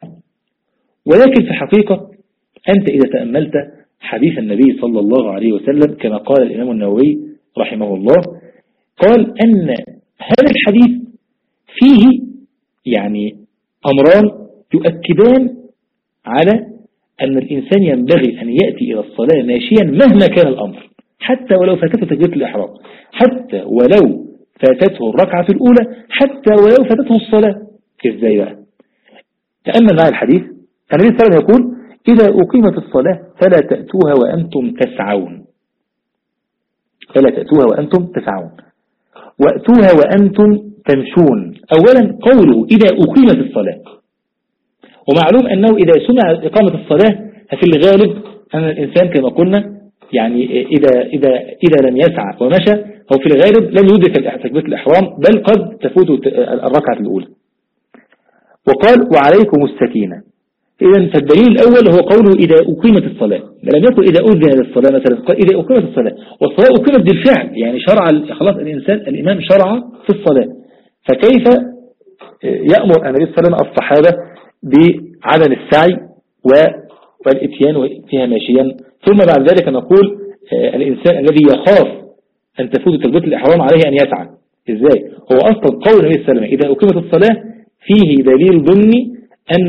D: ولكن في حقيقة أنت إذا تأملت حديث النبي صلى الله عليه وسلم كما قال الإمام النووي رحمه الله، قال أن هذا الحديث فيه يعني أمران يؤكدان على أن الإنسان ينبغي أن يأتي إلى الصلاة ماشيا مهما كان الأمر، حتى ولو فاتته تكبيرة الإحرام، حتى ولو فاتته الركعة الأولى، حتى ولو فاتته الصلاة. إزاي بقى؟ تأمل معي الحديث. النبي صلى الله عليه وسلم يقول إذا أقيمت الصلاة فلا تأتوها وأنتم تسعون، فلا تأتوها وأنتم تسعون وأتوها وأنتم تمشون. أولا قوله إذا أقيمت الصلاة، ومعلوم أنه إذا سمع إقامة الصلاة ففي الغالب أن الإنسان كما قلنا يعني إذا لم يسعى ومشى هو في الغالب لن يدرك تكبيرة الإحرام، بل قد تفوت الركعة الأولى. وقال وعليكم السكينة. إذن فالدليل الأول هو قوله إذا أقيمت الصلاة، لم يقل إذا أذن للصلاة مثلا، قال إذا أقيمت الصلاة، والصلاة أقيمت بالفعل، يعني شرع خلاص الإمام شرع في الصلاة، فكيف يأمر النبي صلى الله عليه وسلم الصحابة بعدم السعي والإتيان فيها ماشيا؟ ثم بعد ذلك نقول الإنسان الذي يخاف أن تفوت تكبيرة الإحرام عليه أن يسعى. إزاي؟ هو أصلا قول النبي صلى الله عليه وسلم إذا أقيمت الصلاة فيه دليل ضمني أن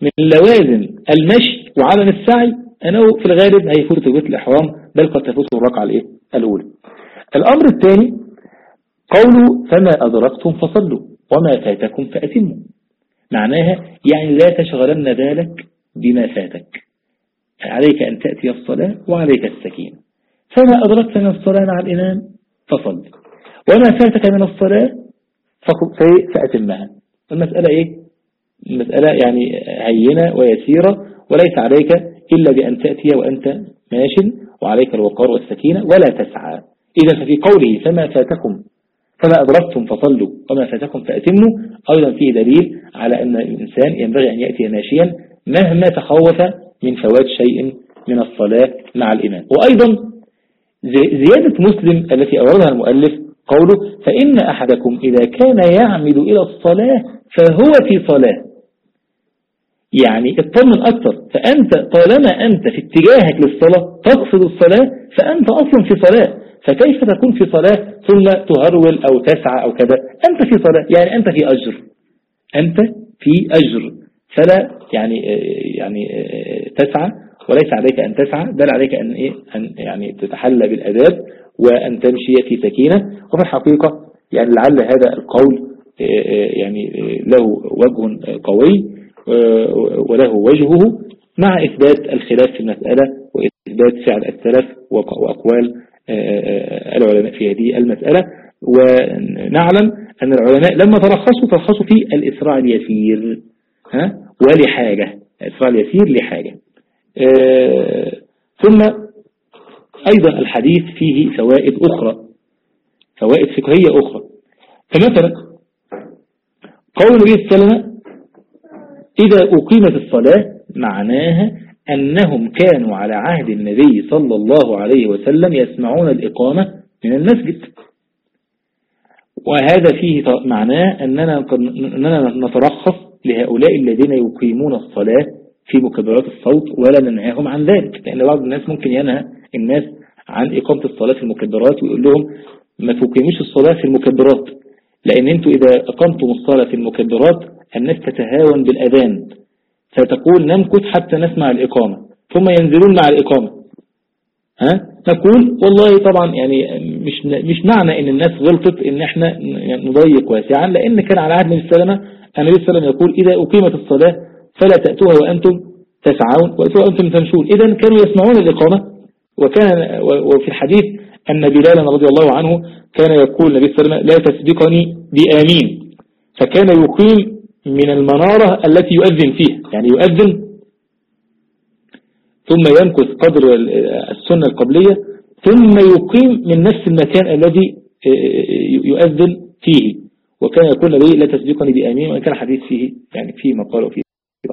D: من لوازم المشي وعدم السعي أنه في الغالب هيفوت تكبيرة الإحرام، بل قد تفوته الركعة الأولى. الأمر الثاني قوله فما أدركتم فصلوا وما فاتكم فأتموا، معناها يعني لا تشغلن بالك بما فاتك، عليك أن تأتي الصلاة وعليك السكينة. فما أدركت من الصلاة مع الإمام فصل، وما فاتك من الصلاة فأتمها. المسألة إيه؟ المسألة يعني هينة ويسيرة، وليس عليك إلا بأن تأتي وأنت ماش، وعليك الوقار والسكينة ولا تسعى. إذا ففي قوله فما أدركتم فصلوا وما فاتكم فأتموا أيضا فيه دليل على أن الإنسان ينبغي أن يأتي ماشيا مهما تخوف من فوات شيء من الصلاة مع الإمام. وأيضا زيادة مسلم التي أوردها المؤلف قوله فإن أحدكم إذا كان يعمد إلى الصلاة فهو في صلاة، يعني اطمن أكثر، فأنت طالما أنت في اتجاهك للصلاة تقصد الصلاة فأنت أصلا في صلاة، فكيف تكون في صلاة ثم تهرول أو تسعى أو كذا؟ أنت في صلاة، يعني أنت في أجر، أنت في أجر، فلا يعني تسعى، وليس عليك أن تسعى، بل عليك أن يعني تتحلى بالأداب وأن تمشي في سكينة. وفي الحقيقة يعني لعل هذا القول يعني له وجه قوي وله وجهه مع إثبات الخلاف في المسألة وإثبات فعل السلف وأقوال العلماء في هذه المسألة. ونعلم أن العلماء لما ترخصوا في الإسراع اليسير ولحاجة، الإسراع اليسير لحاجة. ثم أيضا الحديث فيه فوائد أخرى، فوائد فقهية أخرى، فمثلا قول النبي صلى الله عليه وسلم إذا أقيمت الصلاة، معناها أنهم كانوا على عهد النبي صلى الله عليه وسلم يسمعون الإقامة من المسجد، وهذا فيه معناه أننا نترخص لهؤلاء الذين يقيمون الصلاة في مكبرات الصوت ولا ننهاهم عن ذلك، لأن بعض الناس ممكن ينهى الناس عن إقامة الصلاة في المكبرات ويقول لهم ما تقيموش الصلاة في المكبرات، لأن أنتوا إذا أقمتم الصلاة في المكبرات الناس تتهاون بالأذان، فتقول نمكث حتى نسمع الإقامة ثم ينزلون مع الإقامة. نقول والله طبعا يعني مش معنى ان الناس غلطت ان احنا نضيق واسعا، لان كان على عهد النبي صلى الله عليه وسلم يقول إذا أقيمت الصلاة فلا تأتوها وأنتم تسعون وأتوها وأنتم تمشون. إذا كانوا يسمعون الإقامة، وفي الحديث أن بلالا رضي الله عنه كان يقول النبي صلى الله عليه وسلم لا تسبقني بآمين، فكان يقيم من المنارة التي يؤذن فيها، يعني يؤذن ثم يمكث قدر السنة القبلية ثم يقيم من نفس المكان الذي يؤذن فيه، وكان يقول لي لا تسبقني بآمين، وإن كان حديث فيه يعني فيه مقال وفيه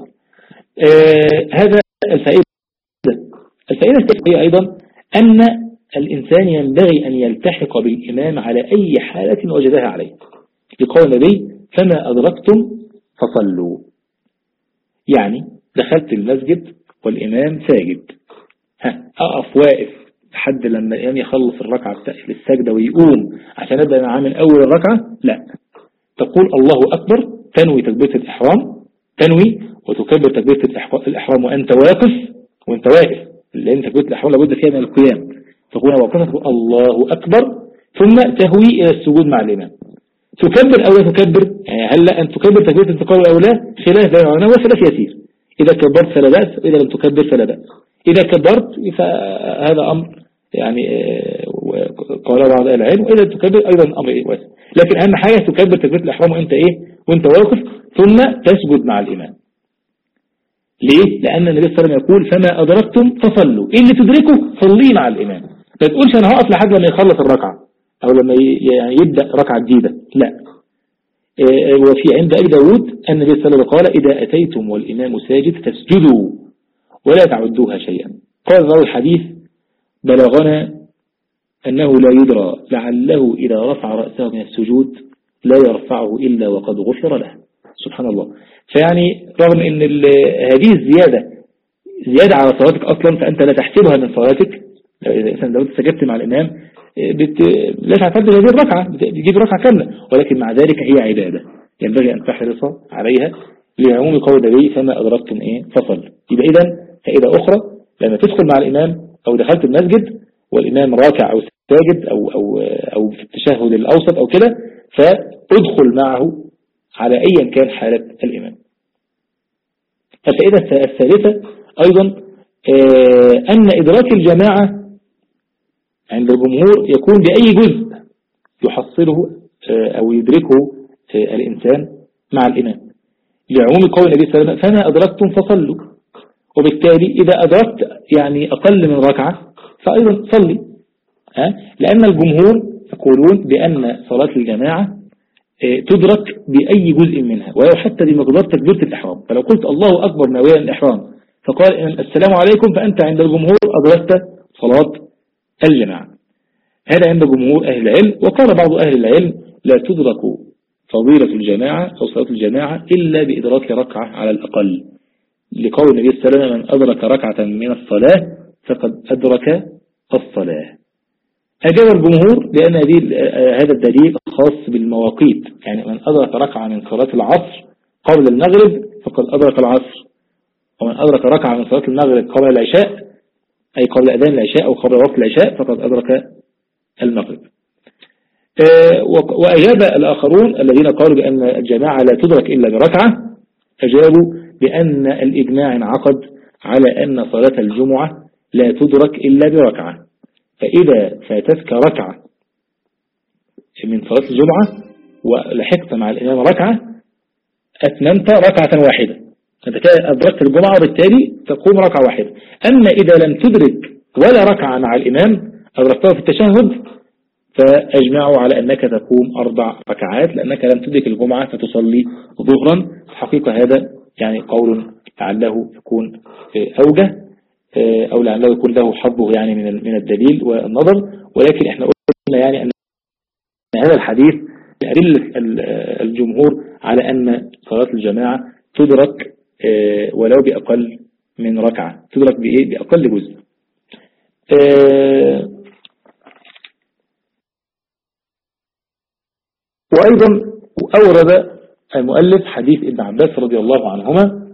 D: هذا الفائدة. الفائدة الثانية أيضا أن الإنسان ينبغي أن يلتحق بالإمام على أي حالة وجدها عليه، لقول النبي فما أدركتم فصلوا، يعني دخلت المسجد والإمام ساجد، أقف واقف لحد لما الإمام يخلص الركعة للسجدة ويقوم عشان أبدأ معاه من أول الركعة؟ لا، تقول الله أكبر، تنوي تكبيرة الإحرام، تنوي وتكبر تكبيرة الإحرام وأنت واقف، لأن تكبيرة الإحرام لابد فيها من القيام، تقول واقفة تقول الله أكبر ثم تهوي إلى السجود مع الإمام. تكبر أو لا تكبر، يعني هل أن تكبر تكبيرة الانتقال أو لا؟ خلاف بين العلماء وخلاف يسير، إذا كبرت فلا بأس وإذا لم تكبر فلا بأس. إذا كبرت فهذا أمر يعني قال بعض العلم، وإذا تكبر أيضا أمر واسع، لكن أهم حاجة تكبر تكبيرة الإحرام وأنت واقف ثم تسجد مع الإمام. ليه؟ لأن النبي صلى الله عليه وسلم يقول فما أدركتم فصلوا، اللي تدركه صلي مع الإمام، ما تقولش أنا هقف لحد لما يخلص الركعة أو لما يعني يبدأ ركعة جديدة، لا. وفي عند أبي داود أن النبي صلى الله عليه وسلم قال إذا أتيتم والإمام ساجد فاسجدوا ولا تعدوها شيئا. قال راوي الحديث بلغنا أنه لا يدرى لعله إذا رفع رأسه من السجود لا يرفعه إلا وقد غفر له. سبحان الله. فيعني رغم أن هذه الزيادة زيادة على صلاتك أصلا، فأنت لا تحسبها من صلاتك، لو أنت سجدت مع الإمام لا تعتد هذه الركعة، بتجيب ركعة كاملة، ولكن مع ذلك هي عبادة ينبغي أن تحرص عليها، لعموم قول النبي فما أدركتم فصل. يبقى إذن فائدة أخرى، لما تدخل مع الإمام أو دخلت المسجد والإمام راكع أو ساجد أو في التشهد الأوسط أو كده، فأدخل معه على أيا كان حالة الإمام. الفائدة الثالثة أيضا أن إدراك الجماعة عند الجمهور يكون بأي جزء يحصله أو يدركه الإنسان مع الإمام، لعموم قول النبي صلى الله عليه وسلم فما أدركتم فصلوا. وبالتالي إذا أدركت يعني أقل من ركعة فأيضا صلي، لأن الجمهور يقولون بأن صلاة الجماعة تدرك بأي جزء منها، ولو حتى بمقدار تكبيرة الإحرام. فلو قلت الله أكبر ناويا الإحرام فقال السلام عليكم، فأنت عند الجمهور أدركت صلاة الجماعة. هذا عند جمهور أهل العلم. وقال بعض أهل العلم لا تدرك فضيلة الجماعة أو صلاة الجماعة إلا بإدراك ركعة على الأقل، لقول النبي صلى الله عليه وسلم من أدرك ركعة من الصلاة فقد أدرك الصلاة. أجاب الجمهور لأن هذا الدليل خاص بالمواقيت، يعني من أدرك ركعة من صلاة العصر قبل المغرب فقد أدرك العصر، ومن أدرك ركعة من صلاة المغرب قبل العشاء أي قبل أذان العشاء أو قبل وقت العشاء فقد أدرك المغرب. وأجاب الآخرون الذين قالوا بأن الجماعة لا تدرك إلا بركعة، أجابوا بأن الإجماع انعقد على أن صلاة الجمعة لا تدرك إلا بركعة، فإذا فاتتك ركعة من صلاة الجمعة ولحقت مع الإمام ركعة أتممت ركعة واحدة، أنت كده أدركت الجمعة وبالتالي تقوم ركعة واحدة. أما إذا لم تدرك ولا ركعة مع الإمام أدركتها في التشهد فأجمعوا على أنك تقوم 4 ركعات، لأنك لم تدرك الجمعة فتصلي ظهرا. الحقيقة هذا يعني قول لعله يكون أوجه أو لعله يكون له حظه يعني من الدليل والنظر، ولكن احنا قلنا يعني أن هذا الحديث يدل الجمهور على أن صلاة الجماعة تدرك ولو بأقل من ركعة، تدرك بأقل جزء. وأيضا أورد المؤلف حديث ابن عباس رضي الله عنهما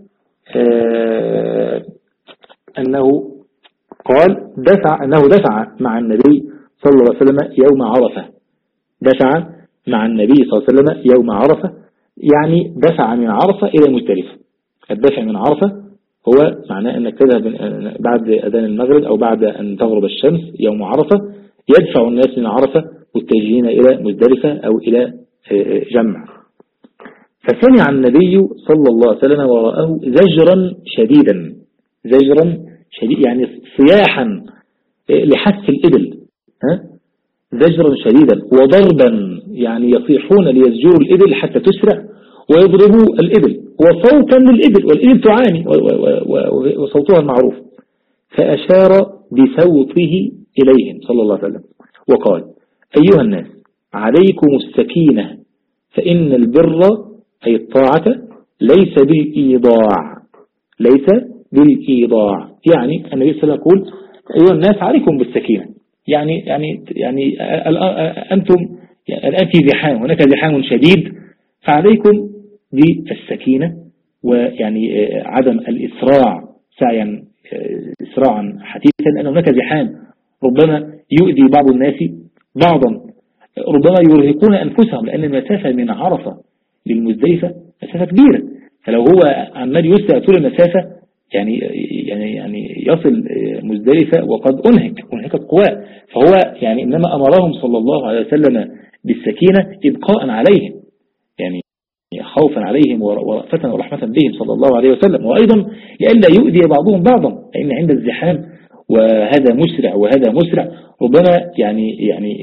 D: أنه قال أنه دفع مع النبي صلى الله عليه وسلم يوم عرفة، دفع مع النبي صلى الله عليه وسلم يوم عرفة، يعني دفع من عرفة إلى مزدلفة. الدفع من عرفة هو معناه أنك تذهب بعد أذان المغرب أو بعد أن تغرب الشمس يوم عرفة، يدفع الناس من عرفة متجهين إلى مزدلفة أو إلى جمع. فسمع النبي صلى الله عليه وسلم وراءه زجرا شديدا، زجرا شديد يعني صياحا لحث الإبل، زجرا شديدا، وضربا يعني يصيحون ليزجروا الإبل حتى تسرع ويضربوا الإبل، وصوتا للإبل والإبل تعاني وصوتها المعروف. فأشار بصوته إليهم صلى الله عليه وسلم وقال أيها الناس عليكم السكينة فإن البر أي الطاعة ليس بالإيضاع، ليس بالإيضاع. يعني النبي صلى الله عليه وسلم يقول أيها الناس عليكم بالسكينة، يعني أنتم الآن في زحام، هناك زحام شديد، فعليكم بالسكينة ويعني عدم الإسراع سعيا إسراعا حثيثا، لأن هناك زحام ربما يؤذي بعض الناس بعضا، ربما يرهقون أنفسهم، لأن المسافة من عرفة للمزدلفة مسافة كبيرة، فلو هو عمال يسرع طول المسافة يعني يصل مزدلفة وقد أنهكت قواه. فهو يعني إنما أمرهم صلى الله عليه وسلم بالسكينة إبقاء عليهم، يعني خوفا عليهم ورأفة ورحمة بهم صلى الله عليه وسلم، وأيضا لئلا يؤذي بعضهم بعضا، لأن عند الزحام وهذا مسرع وهذا مسرع ربما يعني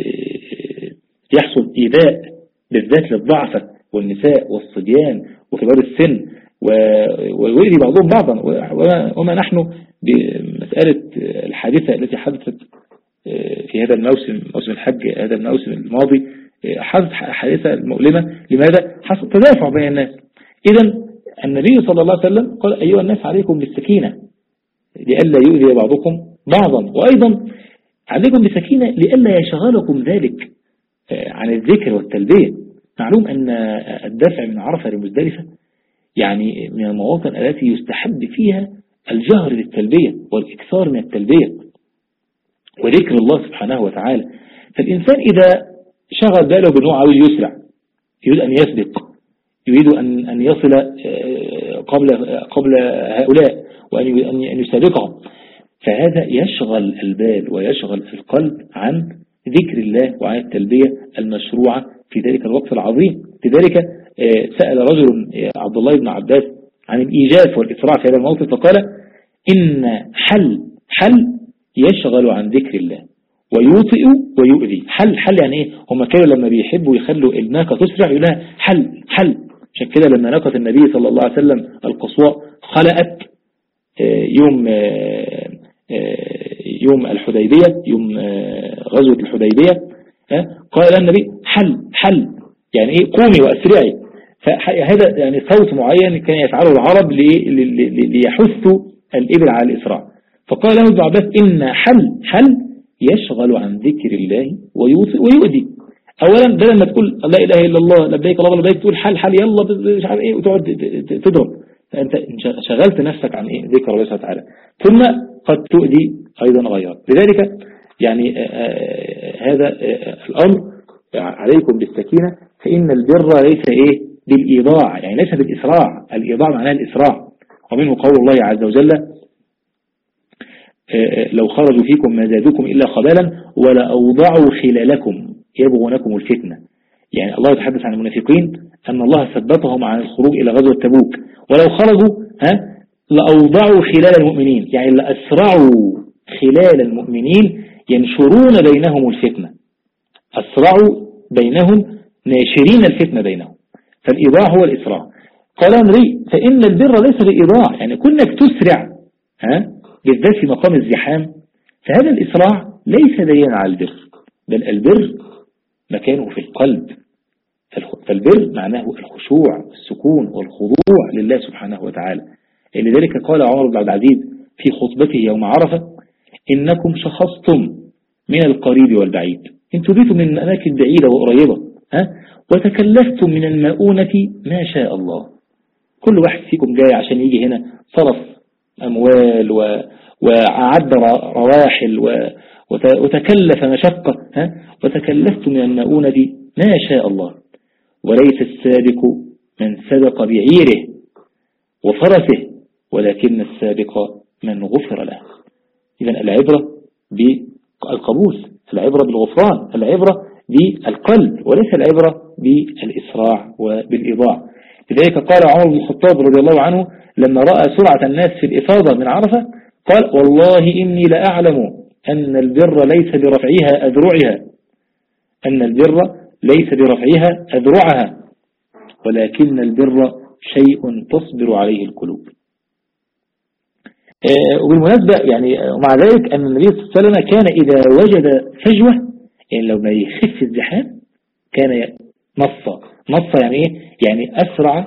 D: يحصل إيذاء بالذات للضعفة والنساء والصبيان وكبار السن، ويؤذي بعضهم بعضا. وما نحن بمسألة الحادثة التي حدثت في هذا الموسم، موسم الحج هذا الموسم الماضي، حدث حادثة مؤلمة. لماذا؟ حصل تدافع بين الناس. إذا النبي صلى الله عليه وسلم قال أيها الناس عليكم بالسكينة لئلا يؤذي بعضكم بعضا، وأيضا عليكم بالسكينة لئلا يشغلكم ذلك عن الذكر والتلبية. معلوم أن الدفع من عرفة لمزدلفة يعني من المواطن التي يستحب فيها الجهر بالتلبية والإكثار من التلبية وذكر الله سبحانه وتعالى. فالإنسان إذا شغل باله بأنه عاوز يسرع، يريد أن يسبق، يريد أن يصل قبل هؤلاء وأن يسابقهم، فهذا يشغل البال ويشغل القلب عن ذكر الله وعن التلبية المشروعة في ذلك الوقت العظيم. لذلك سأل رجل عبد الله بن عباس عن الإيجاف والإسراع في هذا الموقف فقال إن حل يشغل عن ذكر الله ويوطئ ويؤذي. حل يعني إيه؟ هم كانوا لما بيحبوا يخلوا الناقة تسرع يقول لها حل. عشان كده لما ناقة النبي صلى الله عليه وسلم القصواء خلقت يوم الحديبية، يوم غزوة الحديبية، قال النبي حل يعني إيه؟ قومي وأسرعي. فهذا يعني صوت معين كان يفعله العرب ليحثوا الإبل على الإسراع. فقال له ابن عباس إن حل يشغل عن ذكر الله ويوطئ ويؤذي. أولا بدل ما تقول لا إله إلا الله لبيك الله لبيك تقول حل يلا مش عارف إيه وتقعد تضرب، فأنت شغلت نفسك عن إيه؟ ذكر الله سبحانه وتعالى. ثم قد تؤذي أيضا غيرك. لذلك يعني هذا الأمر عليكم بالسكينة، فإن البر ليس إيه بالإيضاع، يعني ليس بالإسراع. الإيضاع معناه الإسراع، ومنه قول الله عز وجل لو خرجوا فيكم ما زادوكم إلا خبالا ولا أوضعوا خلالكم يبغونكم الفتنة. يعني الله يتحدث عن المنافقين أن الله ثبتهم عن الخروج إلى غزوة تبوك، ولو خرجوا لأوضعوا خلال المؤمنين، يعني لأسرعوا خلال المؤمنين ينشرون بينهم الفتنة، أسرعوا بينهم ناشرين الفتنة بينهم. فالإيضاع هو الإسراع. قال امرئ فإن البر ليس بالإيضاع، يعني كونك تسرع بالذات في مقام الزحام، فهذا الإسراع ليس دليلا على البر، بل البر مكانه في القلب. فالبر معناه الخشوع والسكون والخضوع لله سبحانه وتعالى. لذلك قال عمر بن عبد العزيز في خطبته يوم عرفة إنكم شخصتم من القريب والبعيد، انتوا جيتوا من أماكن بعيدة وقريبة وتكلفتم من المؤونة ما شاء الله. كل واحد فيكم جاي عشان يجي هنا صرف أموال وأعد رواحل وتكلف مشقة، وتكلفتم من المؤونة ما شاء الله. وليس السابق من سبق بعيره وفرسه، ولكن السابق من غفر له. إذن العبرة بالقبول، العبرة بالغفران، العبرة بالقلب، وليس العبرة بالإسراع وبالإضاع. لذلك قال عمر بن الخطاب رضي الله عنه لما رأى سرعة الناس في الإفاضة من عرفة قال والله إني لأعلم أن البر ليس برفعها أذرعها، أن البر ليس برفعها أذرعها، ولكن البر شيء تصبر عليه القلوب. وبالمناسبة يعني ومع ذلك أن النبي صلى الله عليه وسلم كان إذا وجد فجوة، يعني لو ما يخف الزحام كان نص يعني إيه؟ يعني أسرع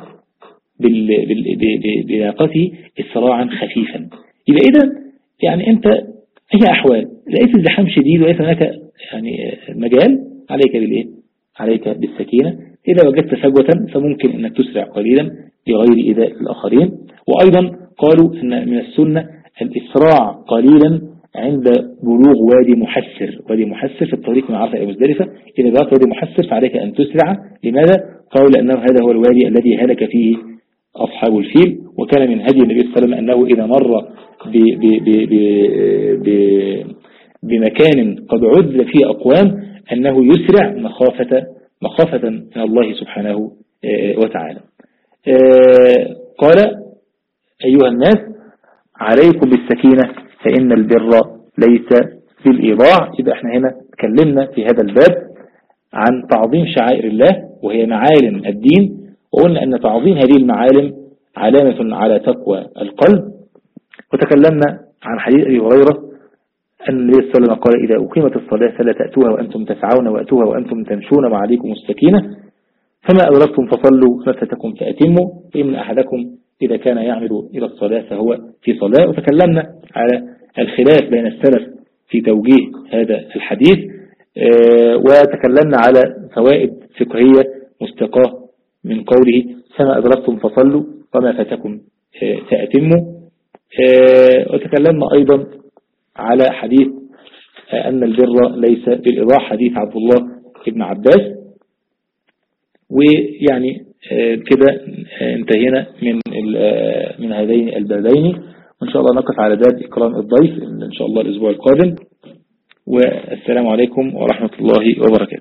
D: بناقته إسراعا خفيفا. إذا يعني أنت هي أحوال لقيت الزحام شديد وليس هناك يعني مجال، عليك بالإيه؟ عليك بالسكينة. إذا وجدت فجوة فممكن أنك تسرع قليلا بغير إيذاء الآخرين. وأيضا قالوا أن من السنة الإسراع قليلا عند بلوغ وادي محسر في الطريق من عرفة إلى مزدلفة. إذا بلغت وادي محسر فعليك أن تسرع. لماذا؟ قالوا لأنه هذا هو الوادي الذي هلك فيه أصحاب الفيل، وكان من هدي النبي صلى الله عليه وسلم أنه إذا مر بمكان قد عذب فيه أقوام أنه يسرع مخافة من الله سبحانه وتعالى. قال أيها الناس عليكم بالسكينة فإن البر ليس بالإيضاع. إذا احنا هنا تكلمنا في هذا الباب عن تعظيم شعائر الله وهي معالم الدين، وقلنا أن تعظيم هذه المعالم علامة على تقوى القلب. وتكلمنا عن حديث أبي هريرة أن النبي صلى الله عليه وسلم قال إذا أقيمت الصلاة فلا تأتوها وأنتم تسعون وأتوها وأنتم تمشون وعليكم السكينة، فما أدركتم فصلوا ما فاتكم فأتموا، فإن أحدكم إذا كان يعمل إلى الصلاة فهو في صلاة. وتكلمنا على الخلاف بين السلف في توجيه هذا الحديث، وتكلمنا على فوائد فقهية مستقاة من قوله فما أدركتم فصلوا وما فاتكم فأتموا. وتكلمنا أيضا على حديث أن البر ليس بالإيضاح، حديث عبد الله بن عباس. ويعني كده انتهينا من هذين البابين، وإن شاء الله نقف على باب إكرام الضيف إن شاء الله الأسبوع القادم. والسلام عليكم ورحمة الله وبركاته.